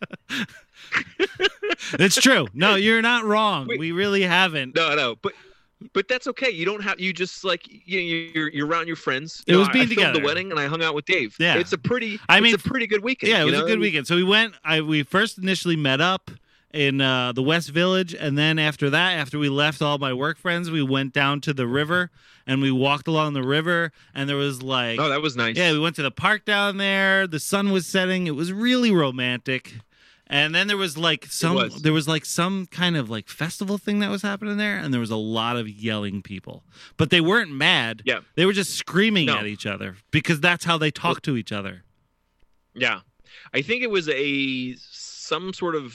It's true. No, you're not wrong. We really haven't. No, but that's okay. You don't have. You just like you're around your friends. It was being I together. filmed the wedding, and I hung out with Dave. Yeah, it's a pretty good weekend. Yeah, it was a good weekend. So we went. We first initially met up in the West Village, and then after we left all my work friends, we went down to the river and we walked along the river, and there was like, oh, that was nice. Yeah, we went to the park down there. The sun was setting. It was really romantic. And then there was some kind of like festival thing that was happening there, and there was a lot of yelling people, but they weren't mad. Yeah, they were just screaming at each other because that's how they talk to each other. Yeah, I think it was some sort of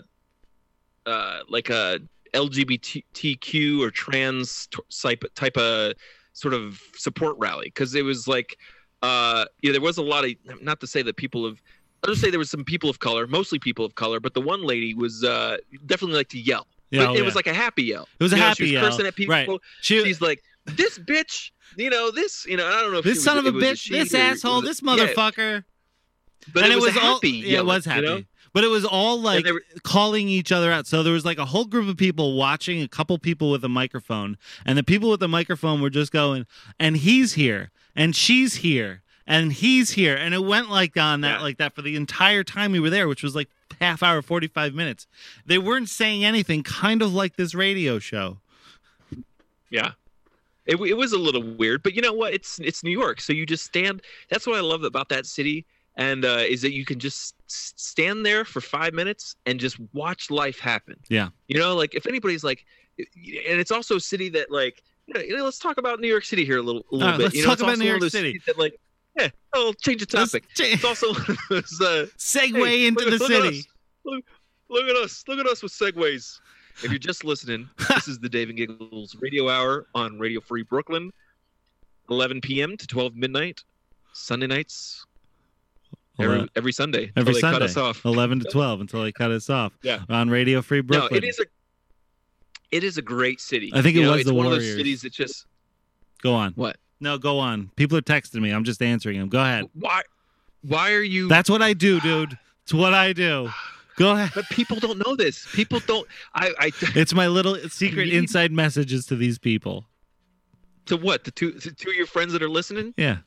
like a LGBTQ or trans type of sort of support rally, because it was like there was a lot of, not to say that I'll just say there was some people of color, mostly people of color, but the one lady was definitely like to yell. Yeah, it was like a happy yell. It was a happy she was yell. Cursing at people. Right. She's like, this bitch, this, I don't know if this son of a bitch, this asshole, this motherfucker. But it was happy. It was happy. But it was all like calling each other out. So there was like a whole group of people watching, a couple people with a microphone, and the people with the microphone were just going, and he's here, and she's here, and he's here, and it went like that for the entire time we were there, which was like half hour, 45 minutes. They weren't saying anything, kind of like this radio show. Yeah. It was a little weird, but you know what? It's New York, so you just stand. That's what I love about that city, and is that you can just stand there for 5 minutes and just watch life happen. Yeah. You know, like if anybody's like, and it's also a city that like, you know, let's talk about New York City here a little bit. Let's you know, talk about New York City. That, like, yeah, I'll change the topic. It's also segue into the city. Look at us with segues. If you're just listening, this is the Dave and Giggles Radio Hour on Radio Free Brooklyn, 11 p.m. to 12 midnight, Sunday nights, every Sunday. Every Sunday. Sunday, cut us off. 11 to 12 until they cut us off. Yeah. On Radio Free Brooklyn. No, it is a great city. I think it was it's the one Warriors. of those cities that just... Go on. What? No, go on. People are texting me. I'm just answering them. Go ahead. Why are you... That's what I do, dude. It's what I do. Go ahead. But people don't know this. People don't. It's my little secret inside messages to these people. To what? To two of your friends that are listening? Yeah.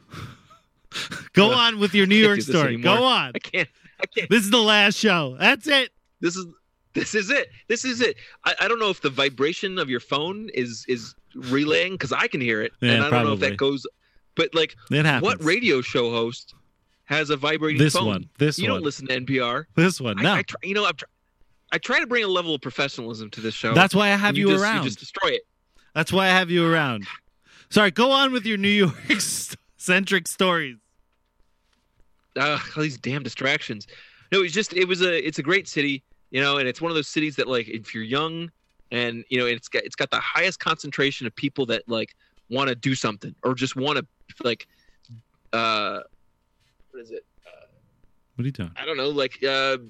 Go on with your New York story. Go on. I can't. This is the last show. That's it. This is it. I don't know if the vibration of your phone is relaying, because I can hear it, and I don't know if that goes. But like, it happens. What radio show host has a vibrating phone? This one. You don't listen to NPR. This one, no. I try to bring a level of professionalism to this show. That's why I have you around. You just destroy it. That's why I have you around. Sorry, go on with your New York-centric stories. All these damn distractions. No, it's a great city, you know, and it's one of those cities that, like, if you're young and, you know, it's got the highest concentration of people that, like, want to do something or just want to, like, what is it? What are you doing? I don't know, like.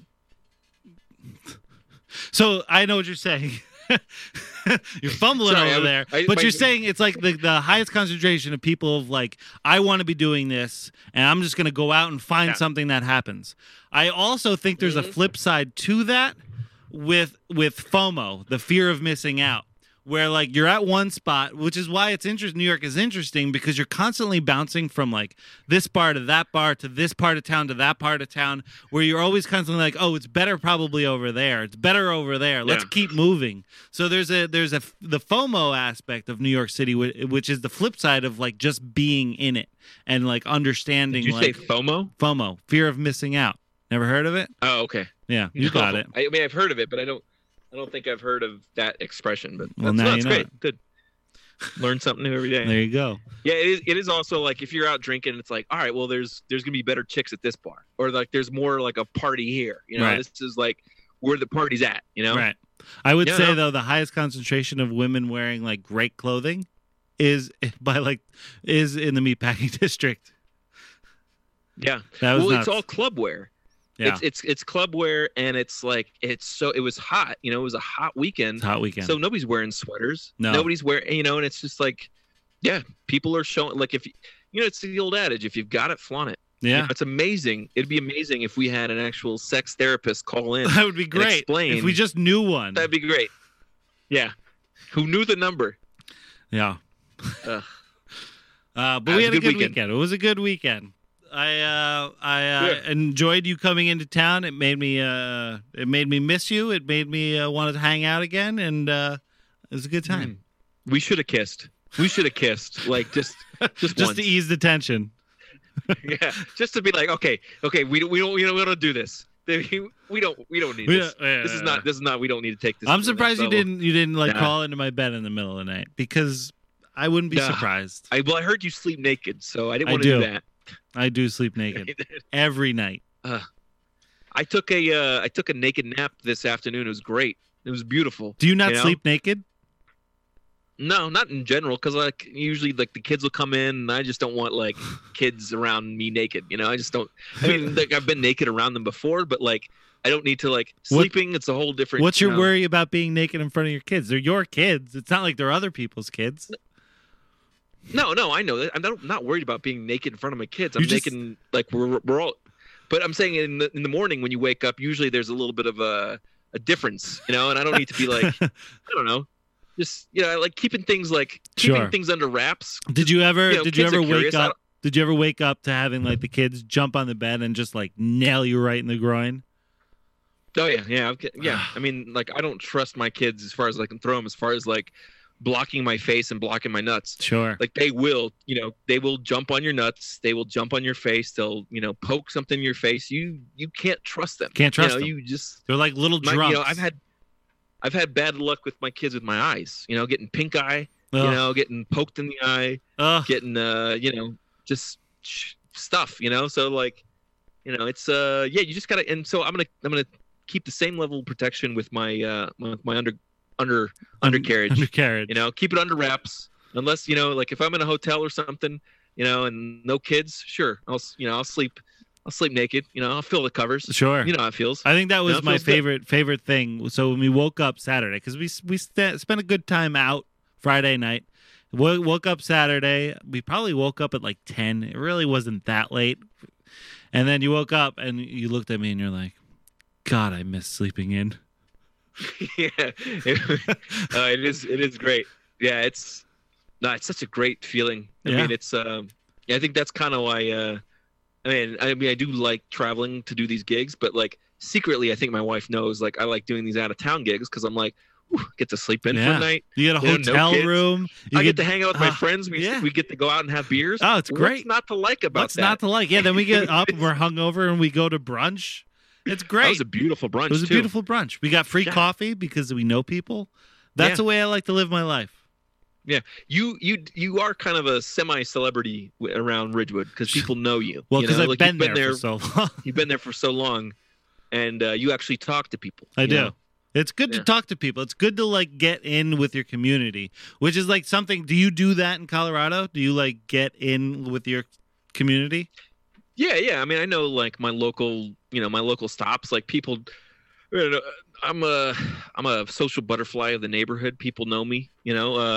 So I know what you're saying. You're fumbling over there, but you're saying it's like the highest concentration of people of like, I want to be doing this, and I'm just going to go out and find something that happens. I also think there's a flip side to that with FOMO, the fear of missing out. Where like you're at one spot, which is why it's interesting. New York is interesting because you're constantly bouncing from like this bar to that bar to this part of town to that part of town, where you're always constantly like, oh, it's better probably over there. It's better over there. Let's keep moving. So there's the FOMO aspect of New York City, which is the flip side of like just being in it and like understanding. Did you say FOMO? FOMO, fear of missing out. Never heard of it? Oh, okay. Yeah, you got it. I mean, I've heard of it, but I don't think I've heard of that expression, but that's great. Good. Learn something new every day. There you go. Yeah, it is also like if you're out drinking, it's like, all right, well, there's gonna be better chicks at this bar, or like there's more like a party here. You know, right. This is like where the party's at. You know, right? I would say though the highest concentration of women wearing like great clothing is in the meatpacking district. Yeah, nuts. It's all club wear. Yeah. It's club wear, and it's like it was hot. You know, it was a hot weekend. It's a hot weekend. So nobody's wearing sweaters. No. Nobody's wearing, you know, and it's just like, yeah, people are showing, like, if you know, it's the old adage, if you've got it, flaunt it. Yeah. You know, it's amazing. It'd be amazing if we had an actual sex therapist call in. That would be great. Explain. If we just knew one. That'd be great. Yeah. Who knew the number? Yeah. But we had a good weekend. It was a good weekend. I enjoyed you coming into town. It made me miss you. It made me want to hang out again, and it was a good time. We should have kissed. Like just once. To ease the tension. Yeah, just to be like, okay, we don't do this. We don't need this. This is not. We don't need to take this. I'm surprised you didn't like crawl into my bed in the middle of the night, because I wouldn't be surprised. I heard you sleep naked, so I didn't want to do that. I do sleep naked every night. I took a naked nap this afternoon. It was great. It was beautiful. Do you not sleep naked? No, not in general, because like usually like the kids will come in, and I just don't want like kids around me naked. You know, I just don't. I mean, like I've been naked around them before, but like I don't need to like sleeping. It's a whole different. What's your worry about being naked in front of your kids? They're your kids. It's not like they're other people's kids. No, I know that. I'm not worried about being naked in front of my kids. I'm naked, like we're all. But I'm saying in the morning when you wake up, usually there's a little bit of a difference, and I don't need to be like, I don't know, just I like keeping things under wraps. Did you ever wake up? Did you ever wake up to having like the kids jump on the bed and just like nail you right in the groin? Oh yeah. I mean, like I don't trust my kids as far as I can throw them, as far as like blocking my face and blocking my nuts. Sure. Like they will jump on your nuts. They will jump on your face. They'll, poke something in your face. You can't trust them. Can't trust them. You just, they're like little drunks. I've had bad luck with my kids with my eyes, getting pink eye, getting poked in the eye, getting, just stuff, so like, it's, you just gotta, and so I'm going to keep the same level of protection with my, undercarriage. Keep it under wraps, unless like if I'm in a hotel or something, and no kids, sure, I'll sleep naked, I'll fill the covers. Sure, how it feels. I think that was my favorite thing. So when we woke up Saturday, because we spent a good time out Friday night. Woke up Saturday. We probably woke up at like 10. It really wasn't that late. And then you woke up and you looked at me and you're like, God, I miss sleeping in. Yeah, it is great. Yeah, it's such a great feeling. I mean, it's I think that's kind of why. I do like traveling to do these gigs, but like secretly, I think my wife knows like I like doing these out of town gigs because I'm like, get to sleep in for a night. You get a hotel room. I get to hang out with my friends. We get to go out and have beers. Oh, it's great. What's not to like about What's not to like? Yeah, then we get up and we're hungover and we go to brunch. It's great. That was a beautiful brunch. It was a beautiful brunch. We got free coffee because we know people. That's the way I like to live my life. Yeah, you are kind of a semi-celebrity around Ridgewood because people know you. Well, because I've been there for so long. You've been there for so long, and you actually talk to people. I do. It's good to talk to people. It's good to like get in with your community, which is like something. Do you do that in Colorado? Do you like get in with your community? Yeah. I mean, I know like my local stops. Like people, I'm a social butterfly of the neighborhood. People know me. When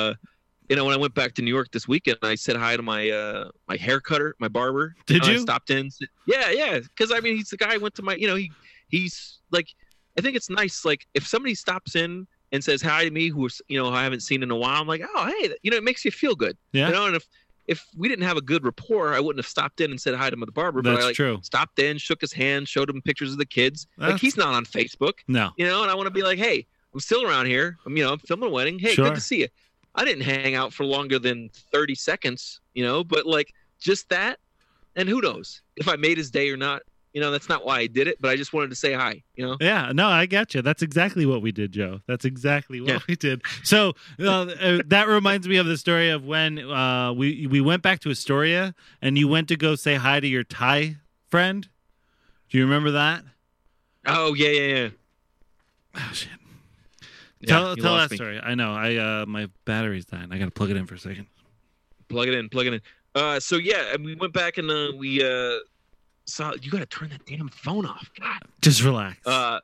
I went back to New York this weekend, I said hi to my my hair cutter, my barber. Did you? I stopped in. Yeah. Because I mean, he's the guy I went to my. He's like. I think it's nice, like, if somebody stops in and says hi to me, who I haven't seen in a while, I'm like, oh, hey, it makes you feel good. Yeah. And if we didn't have a good rapport, I wouldn't have stopped in and said hi to the barber. That's but I true. Stopped in, shook his hand, showed him pictures of the kids. Like, he's not on Facebook. No. And I want to be like, hey, I'm still around here. I'm filming a wedding. Hey, Sure. Good to see you. I didn't hang out for longer than 30 seconds, but like just that. And who knows if I made his day or not. That's not why I did it, but I just wanted to say hi, Yeah, no, I got you. That's exactly what we did, Joe. That's exactly what we did. So that reminds me of the story of when we went back to Astoria and you went to go say hi to your Thai friend. Do you remember that? Oh, yeah. Oh, shit. Tell that story. I know. My battery's dying. I got to plug it in for a second. Plug it in. So, yeah, we went back and we... So you got to turn that damn phone off. God. Just relax.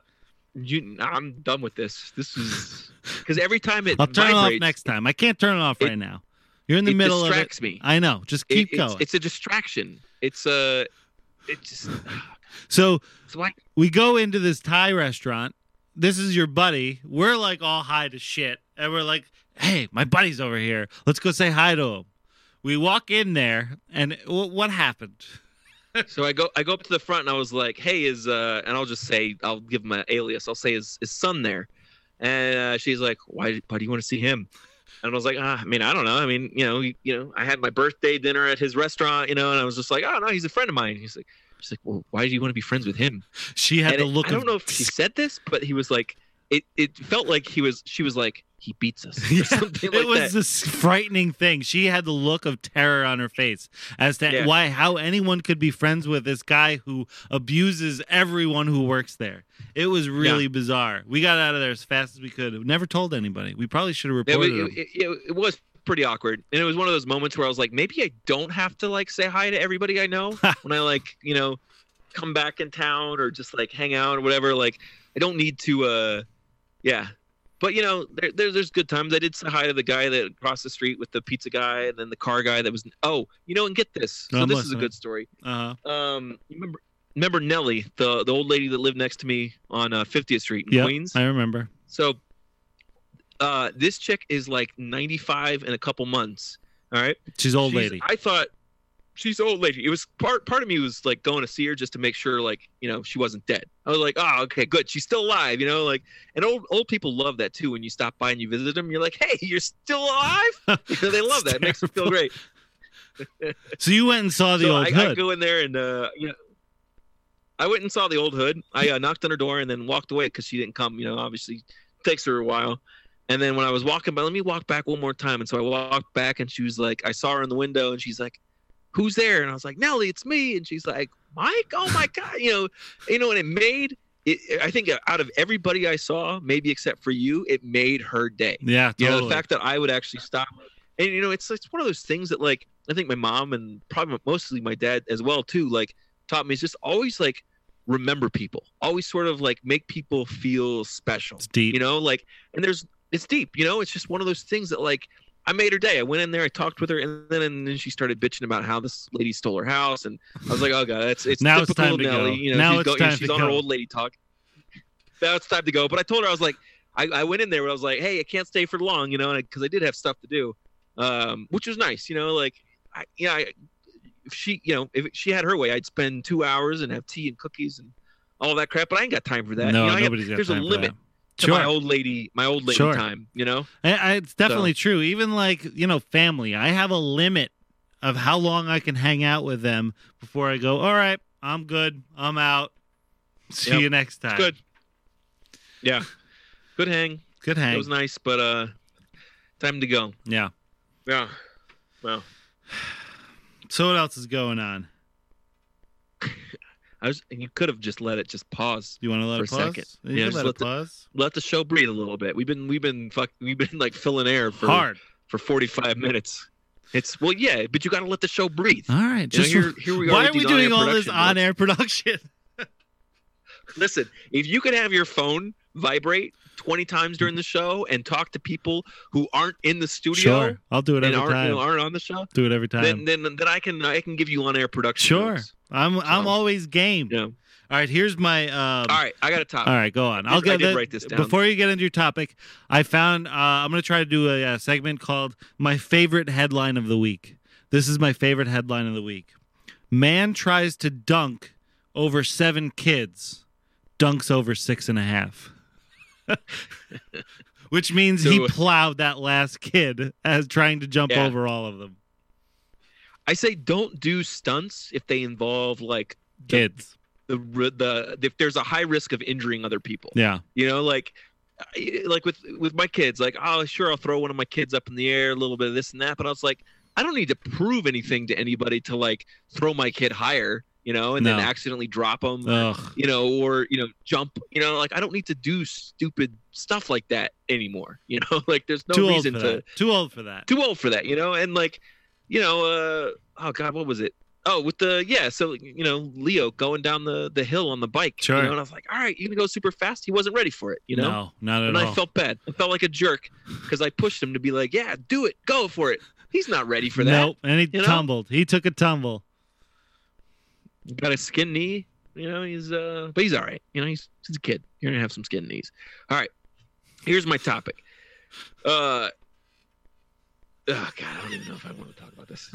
I'm done with this. This is because every time I'll turn vibrates, it off next time. I can't turn it off right now. You're in the middle of it. It distracts me. I know. Just keep going. It's a distraction. It's just. So we go into this Thai restaurant. This is your buddy. We're like all high to shit, and we're like, "Hey, my buddy's over here. Let's go say hi to him." We walk in there, and what happened? So I go up to the front and I was like, hey, and I'll give him an alias. I'll say his son there. And she's like, why do you want to see him? And I was like, I don't know. I mean, I had my birthday dinner at his restaurant, and I was just like, oh no, he's a friend of mine. She's like, well, why do you want to be friends with him? She had the look. I don't know if she said this, but he was like, it felt like she was like, he beats us. Or something like it was that. this frightening thing. She had the look of terror on her face as to how anyone could be friends with this guy who abuses everyone who works there. It was really bizarre. We got out of there as fast as we could. Never told anybody. We probably should have reported him. It was pretty awkward. And it was one of those moments where I was like, maybe I don't have to like say hi to everybody I know when I like, come back in town or just like hang out or whatever. Like I don't need to, But there's good times. I did say hi to the guy that crossed the street with the pizza guy, and then the car guy that was. And get this. So this is a good story. Uh-huh. You remember Nellie, the old lady that lived next to me on 50th Street in Yep, Queens? I remember. So this chick is like 95 in a couple months. All right. She's old lady. I thought she's old lady. It was part of me was like going to see her just to make sure, like, she wasn't dead. I was like, oh, okay, good. She's still alive, like, and old people love that too. When you stop by and you visit them, you're like, hey, you're still alive. They love that. It makes them feel great. So you went and saw the old hood. I go in there and, I went and saw the old hood. I knocked on her door and then walked away because she didn't come. Obviously it takes her a while. And then when I was walking by, let me walk back one more time. And so I walked back and she was like, I saw her in the window and she's like, who's there? And I was like, Nellie, it's me. And she's like, Mike, oh my God. And it made it, I think out of everybody I saw, maybe except for you, it made her day. Yeah, totally. The fact that I would actually stop. And, it's one of those things that, like, I think my mom and probably mostly my dad as well, too, like, taught me is just always, like, remember people. Always sort of, like, make people feel special. It's deep. And it's deep, it's just one of those things that, like, I made her day. I went in there, I talked with her, and then she stared bitching about how this lady stole her house, and I was like, "Oh God, it's now typical it's time to Nellie." Go. Now She's on her old lady talk. Now it's time to go. But I told her, I was like, I went in there, and I was like, "Hey, I can't stay for long, because I did have stuff to do, which was nice, if she had her way, I'd spend 2 hours and have tea and cookies and all that crap. But I ain't got time for that. No, nobody's got there's time a limit. for that. To sure. my old lady sure. time, It's definitely true. Even like, family, I have a limit of how long I can hang out with them before I go, all right, I'm good. I'm out. See you next time. It's good. Yeah. Good hang. It was nice, but time to go. Yeah. Yeah. Well. So what else is going on? You could have just let it just pause. You want to let it pause? Second. You can let it pause. Let the show breathe a little bit. We've been like filling air for 45 minutes. But you got to let the show breathe. All right, just here we are. Why are we doing all this on-air production? Listen, if you could have your phone vibrate 20 times during the show and talk to people who aren't in the studio, sure, I'll do it every time. Aren't on the show. Do it every time. Then I can give you on-air production. Sure, notes. I'm always game. Yeah. All right, here's my. All right, I got a topic. All right, go on. I did write this down. Before you get into your topic, I found I'm going to try to do a segment called "My Favorite Headline of the Week." This is my favorite headline of the week. Man tries to dunk over 7 kids, dunks over 6.5. Which means he plowed that last kid as trying to jump over all of them. I say don't do stunts if they involve like kids. If there's a high risk of injuring other people. Yeah. Like with my kids, like, oh sure, I'll throw one of my kids up in the air, a little bit of this and that, but I was like, I don't need to prove anything to anybody to like throw my kid higher, and then accidentally drop them, or jump, like I don't need to do stupid stuff like that anymore, like there's no reason to. Too old for that, and like, oh God, what was it? Oh, with so Leo going down the hill on the bike, sure. And I was like, all right, you're gonna go super fast. He wasn't ready for it, No, not at all. And I felt bad. I felt like a jerk because I pushed him to be like, yeah, do it, go for it. He's not ready for that. Nope, and he tumbled. He took a tumble. Got a skin knee. He's but he's all right. He's a kid. You're gonna have some skin knees. All right. Here's my topic. Oh God, I don't even know if I want to talk about this.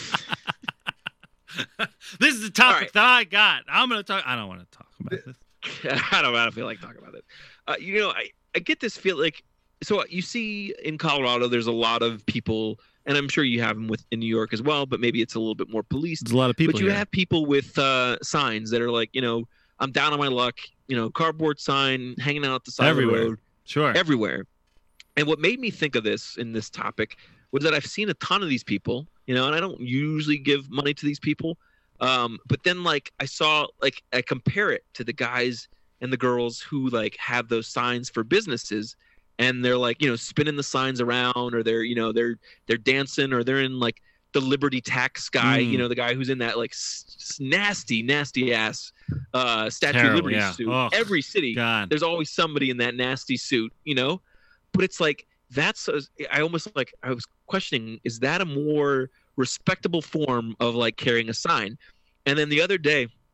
This is the topic that I got. I'm gonna talk. I don't want to talk about this. I don't feel like talking about it. I get this feel like, so you see in Colorado, there's a lot of people, and I'm sure you have them in New York as well, but maybe it's a little bit more policed. There's a lot of people. But you have people with signs that are like, I'm down on my luck. Cardboard sign hanging out at the side of the road. Sure. Everywhere. And what made me think of this in this topic was that I've seen a ton of these people, and I don't usually give money to these people. But then like I saw, like I compare it to the guys and the girls who like have those signs for businesses, and they're like, spinning the signs around, or they're, they're dancing, or they're in like the Liberty Tax guy, the guy who's in that like nasty ass Statue of Liberty suit. Oh, every city, God. There's always somebody in that nasty suit, but it's like, I was questioning, is that a more respectable form of like carrying a sign? And then the other day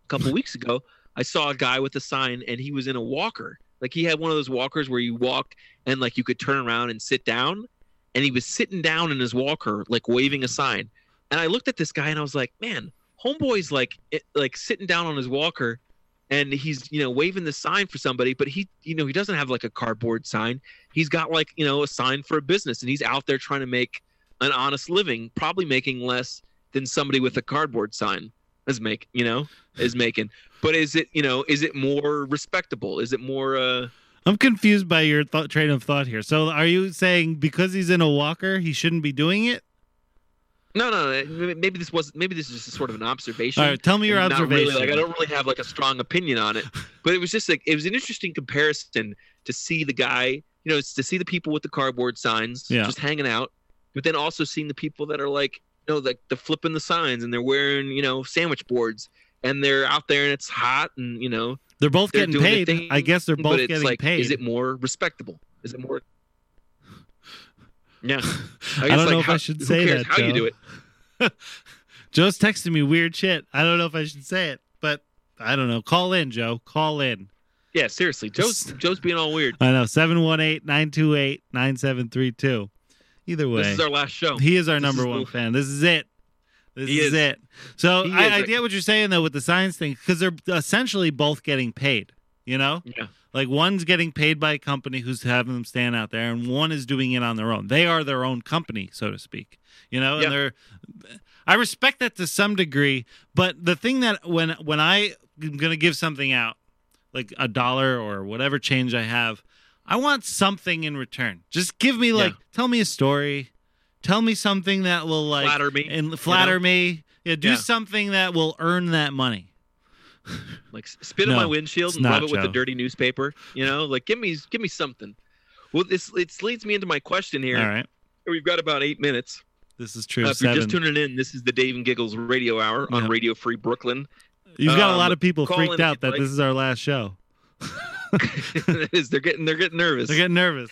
a couple weeks ago, I saw a guy with a sign, and he was in a walker. Like he had one of those walkers where you walk and like you could turn around and sit down, and he was sitting down in his walker, like waving a sign. And I looked at this guy and I was like, man, homeboy's like sitting down on his walker, and he's waving the sign for somebody, but he doesn't have like a cardboard sign. He's got like a sign for a business, and he's out there trying to make an honest living, probably making less than somebody with a cardboard sign is making. But is it more respectable? Is it more I'm confused by your train of thought here. So are you saying because he's in a walker, he shouldn't be doing it? No. Maybe this is just sort of an observation. All right, tell me your observation. Really, I don't really have like a strong opinion on it, but it was just like it was an interesting comparison to see the guy, to see the people with the cardboard signs just hanging out, but then also seeing the people that are like, like the flipping the signs, and they're wearing, sandwich boards, and they're out there and it's hot, and they're both getting paid. I guess they're both getting paid. Is it more respectable? Is it more? Yeah. I don't know if I should say that. How you do it? Joe's texting me weird shit. I don't know if I should say it, but I don't know. Call in, Joe. Call in. Yeah, seriously. Joe's being all weird. I know. 718-928-9732. Either way. This is our last show. He is our number one fan. This is it. This is it. So I get what you're saying, though, with the science thing, because they're essentially both getting paid, Yeah. Like one's getting paid by a company who's having them stand out there, and one is doing it on their own. They are their own company, so to speak. And I respect that to some degree, but the thing that when I'm going to give something out, like $1 or whatever change I have, I want something in return. Just give me tell me a story. Tell me something that will like flatter me. And flatter me. Yeah, do something that will earn that money. Like spit on my windshield and rub it with a dirty newspaper. Like give me something. Well, it leads me into my question here. All right. We've got about 8 minutes. This is true. If you're just tuning in, this is the Dave and Giggles Radio Hour on Radio Free Brooklyn. You've got a lot of people freaked out that this is our last show. It is. They're getting nervous. They're getting nervous.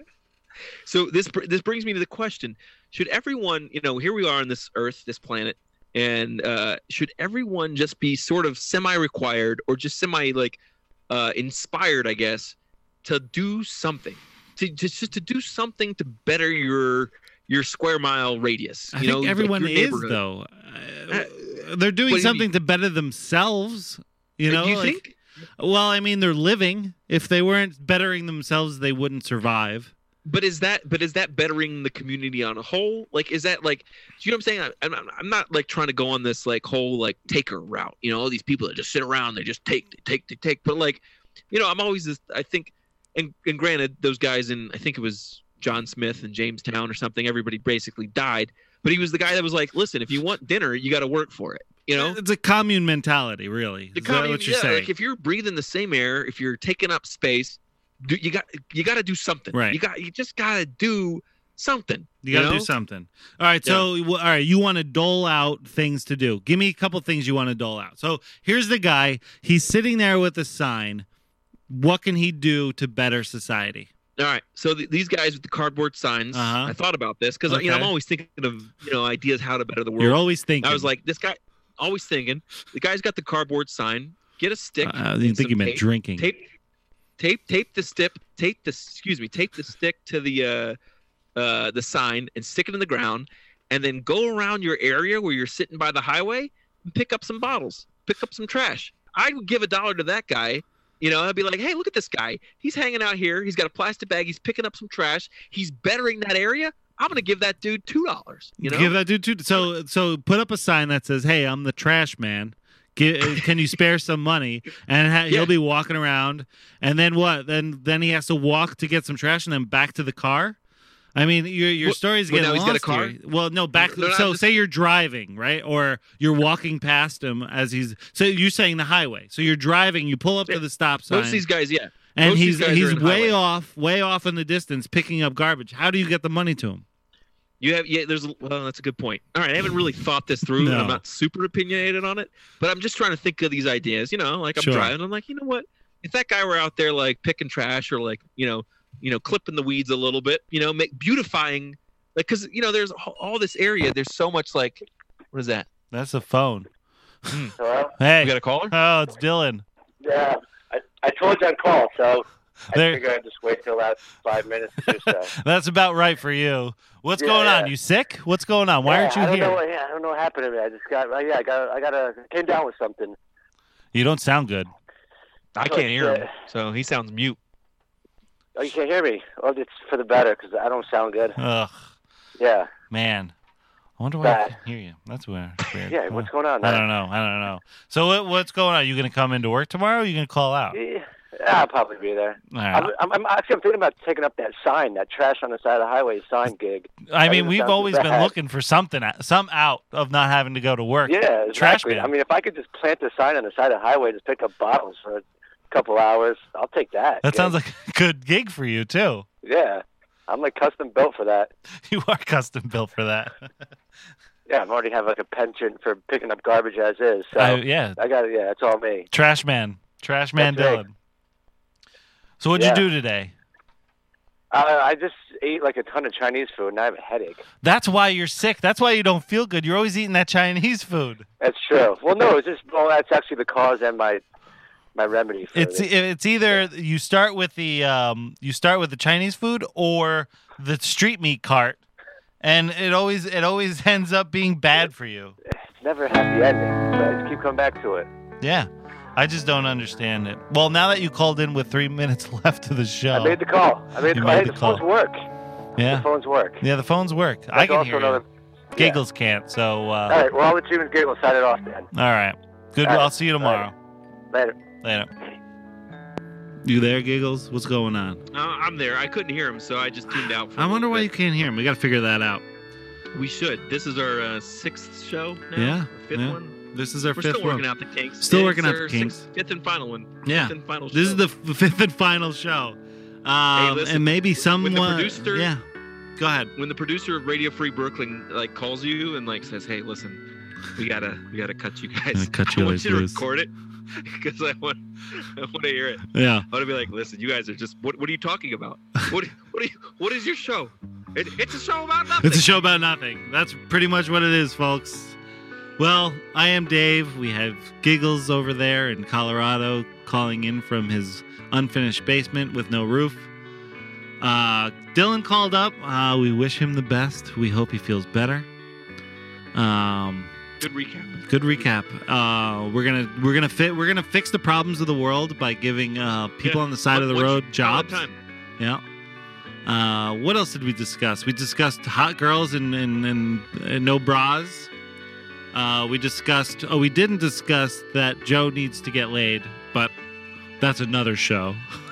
So this brings me to the question: should everyone, here we are on this Earth, this planet, and should everyone just be sort of semi-required or just inspired, I guess, to do something, to do something to better your square mile radius? I think everyone is though. They're doing something to better themselves. Do you think? Well, I mean, they're living. If they weren't bettering themselves, they wouldn't survive. But is that bettering the community on a whole? Like, is that like, you know what I'm saying? I'm not like trying to go on this like whole like taker route. All these people that just sit around, they just take. But like, I'm always this. I think, and granted, those guys in, I think it was John Smith in Jamestown or something. Everybody basically died. But he was the guy that was like, listen, if you want dinner, you got to work for it. It's a commune mentality, really. Is that what you're saying? Like if you're breathing the same air, if you're taking up space, you got to do something. Right. You just got to do something. You got to do something. All right. So, all right, you want to dole out things to do. Give me a couple things you want to dole out. So here's the guy. He's sitting there with a sign. What can he do to better society? All right. So these guys with the cardboard signs, I thought about this because I'm always thinking of ideas how to better the world. You're always thinking. I was like, this guy, always thinking. The guy's got the cardboard sign. Get a stick. I didn't think you meant drinking. Tape the stick to the sign and stick it in the ground, and then go around your area where you're sitting by the highway and pick up some bottles, pick up some trash. I would give $1 to that guy. I'd be like, hey, look at this guy. He's hanging out here. He's got a plastic bag. He's picking up some trash. He's bettering that area. I'm going to give that dude $2. Give that dude $2. So put up a sign that says, hey, I'm the trash man. Can you spare some money? And he'll be walking around. And then what? Then he has to walk to get some trash and then back to the car? I mean, your story's getting lost. He's got a car? Here. Well, no, back. No, say you're driving, right? Or you're walking past him as he's. So you're saying the highway. So you're driving. You pull up to the stop sign. Most of these guys, yeah. And he's way off in the distance picking up garbage. How do you get the money to him? That's a good point. All right, I haven't really thought this through. No. I'm not super opinionated on it, but I'm just trying to think of these ideas. Like I'm driving. I'm like, you know what? If that guy were out there like picking trash or like clipping the weeds a little bit, beautifying, like because there's all this area. There's so much like, what is that? That's a phone. Hello? Hey. You got a caller? Oh, it's Dylan. Yeah, I told you I'd call, so I There- figured I'd just wait till the last 5 minutes to do so. That's about right for you. What's Yeah, going on? yeah. You sick? What's going on? Why aren't you I don't here? Know, I don't know what happened to me. I just got, I came down with something. You don't sound good. I can't hear him, so he sounds mute. Oh, you can't hear me? Well, it's for the better because I don't sound good. Ugh, Yeah. man. I wonder why I Bad. can't hear you. That's weird. Yeah, what's going on I there? don't know. So what's going on? You going to come into work tomorrow or are you going to call out? Yeah, I'll probably be there. All right. I'm thinking about taking up that sign, that trash on the side of the highway sign gig. I mean, That we've sounds always been bad. looking for some out of not having to go to work. Yeah, Trash exactly. man. I mean, if I could just plant a sign on the side of the highway, just pick up bottles for a couple hours, I'll take that. That sounds like a good gig for you, too. Yeah, I'm like custom built for that. You are custom built for that. Yeah, I've already have like a penchant for picking up garbage as is. So yeah. I got it. Yeah, it's all me. Trash man That's Dylan. right. So what'd Yeah. you do today? I just ate like a ton of Chinese food and I have a headache. That's why you're sick. That's why you don't feel good. You're always eating that Chinese food. That's true. Well, no, that's actually the cause and my remedy for It's it. it's either you start with the Chinese food or the street meat cart, and it always ends up being bad for you. It's never a happy ending, but I just keep coming back to it. Yeah, I just don't understand it. Well, now that you called in with 3 minutes left of the show, I made the call. You made the The call. phones work. Yeah, The phones work. yeah, the phones work. That's I can also hear another. you. Giggles can't. So All right. Well, I'll let you and Giggle sign it off then. all right, good. All right. I'll see you tomorrow. Later. Later. You there, Giggles? What's going on? I'm there. I couldn't hear him, so I just tuned out. For I a wonder little why you bit. can't hear him. We got to figure that out. We should. This is our sixth show now. Yeah, Or fifth yeah. one. This is our We're fifth still working one. out the kinks. Still Yeah, working it's out the our kinks. Fifth and final one. Yeah. Fifth and final This show. is the fifth and final show. listen, And maybe someone. producer- Yeah. Go ahead. When the producer of Radio Free Brooklyn calls you and says, "Hey, listen, we gotta cut you guys. Gonna cut you I want guys you to loose." record it because I want to hear it. Yeah. I want to be like, listen, you guys are just what are you talking about? What is your show? It's a show about nothing. It's a show about nothing. That's pretty much what it is, folks. Well, I am Dave. We have Giggles over there in Colorado calling in from his unfinished basement with no roof. Dylan called up. We wish him the best. We hope he feels better. Good recap. Good recap. We're gonna fix the problems of the world by giving people on the side of the road jobs. Time. Yeah. What else did we discuss? We discussed hot girls and no bras. We didn't discuss that Joe needs to get laid, but that's another show.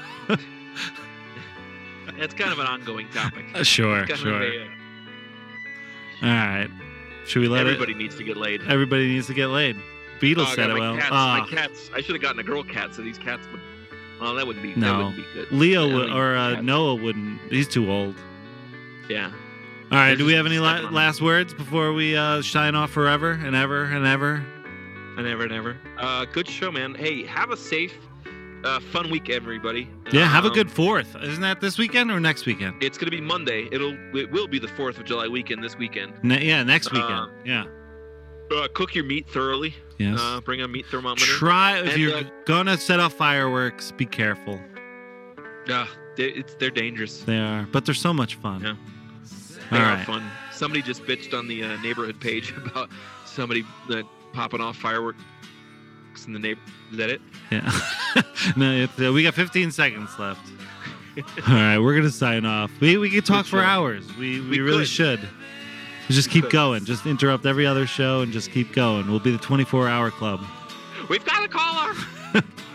It's kind of an ongoing topic. Sure. It's kind of All right. Should we let everybody needs to get laid. Everybody needs to get laid. Beatles I said got it my well. Cats, my cats. I should have gotten a girl cat, so these cats would. Well, that wouldn't be. That No. wouldn't be good. Leo Yeah, I mean, or cats. Noah wouldn't. He's too old. Yeah. All right. They're Do we just have any stepping on last words before we shine off forever and ever and ever? And ever. Good show, man. Hey, have a safe, fun week, everybody. Yeah. Have a good 4th. Isn't that this weekend or next weekend? It's gonna be Monday. It will be the 4th of July weekend this weekend. Next weekend. Yeah. Cook your meat thoroughly. Yes. Bring a meat thermometer. Try if And, you're gonna set off fireworks. Be careful. They're dangerous. They are, but they're so much fun. Yeah. They All are right. fun. Somebody just bitched on the neighborhood page about somebody popping off fireworks in the neighborhood. Is that it? Yeah. No, we got 15 seconds left. All right, we're gonna sign off. We could talk for hours. We really could. should. Just keep going. Just interrupt every other show and just keep going. We'll be the 24-hour club. We've got a caller.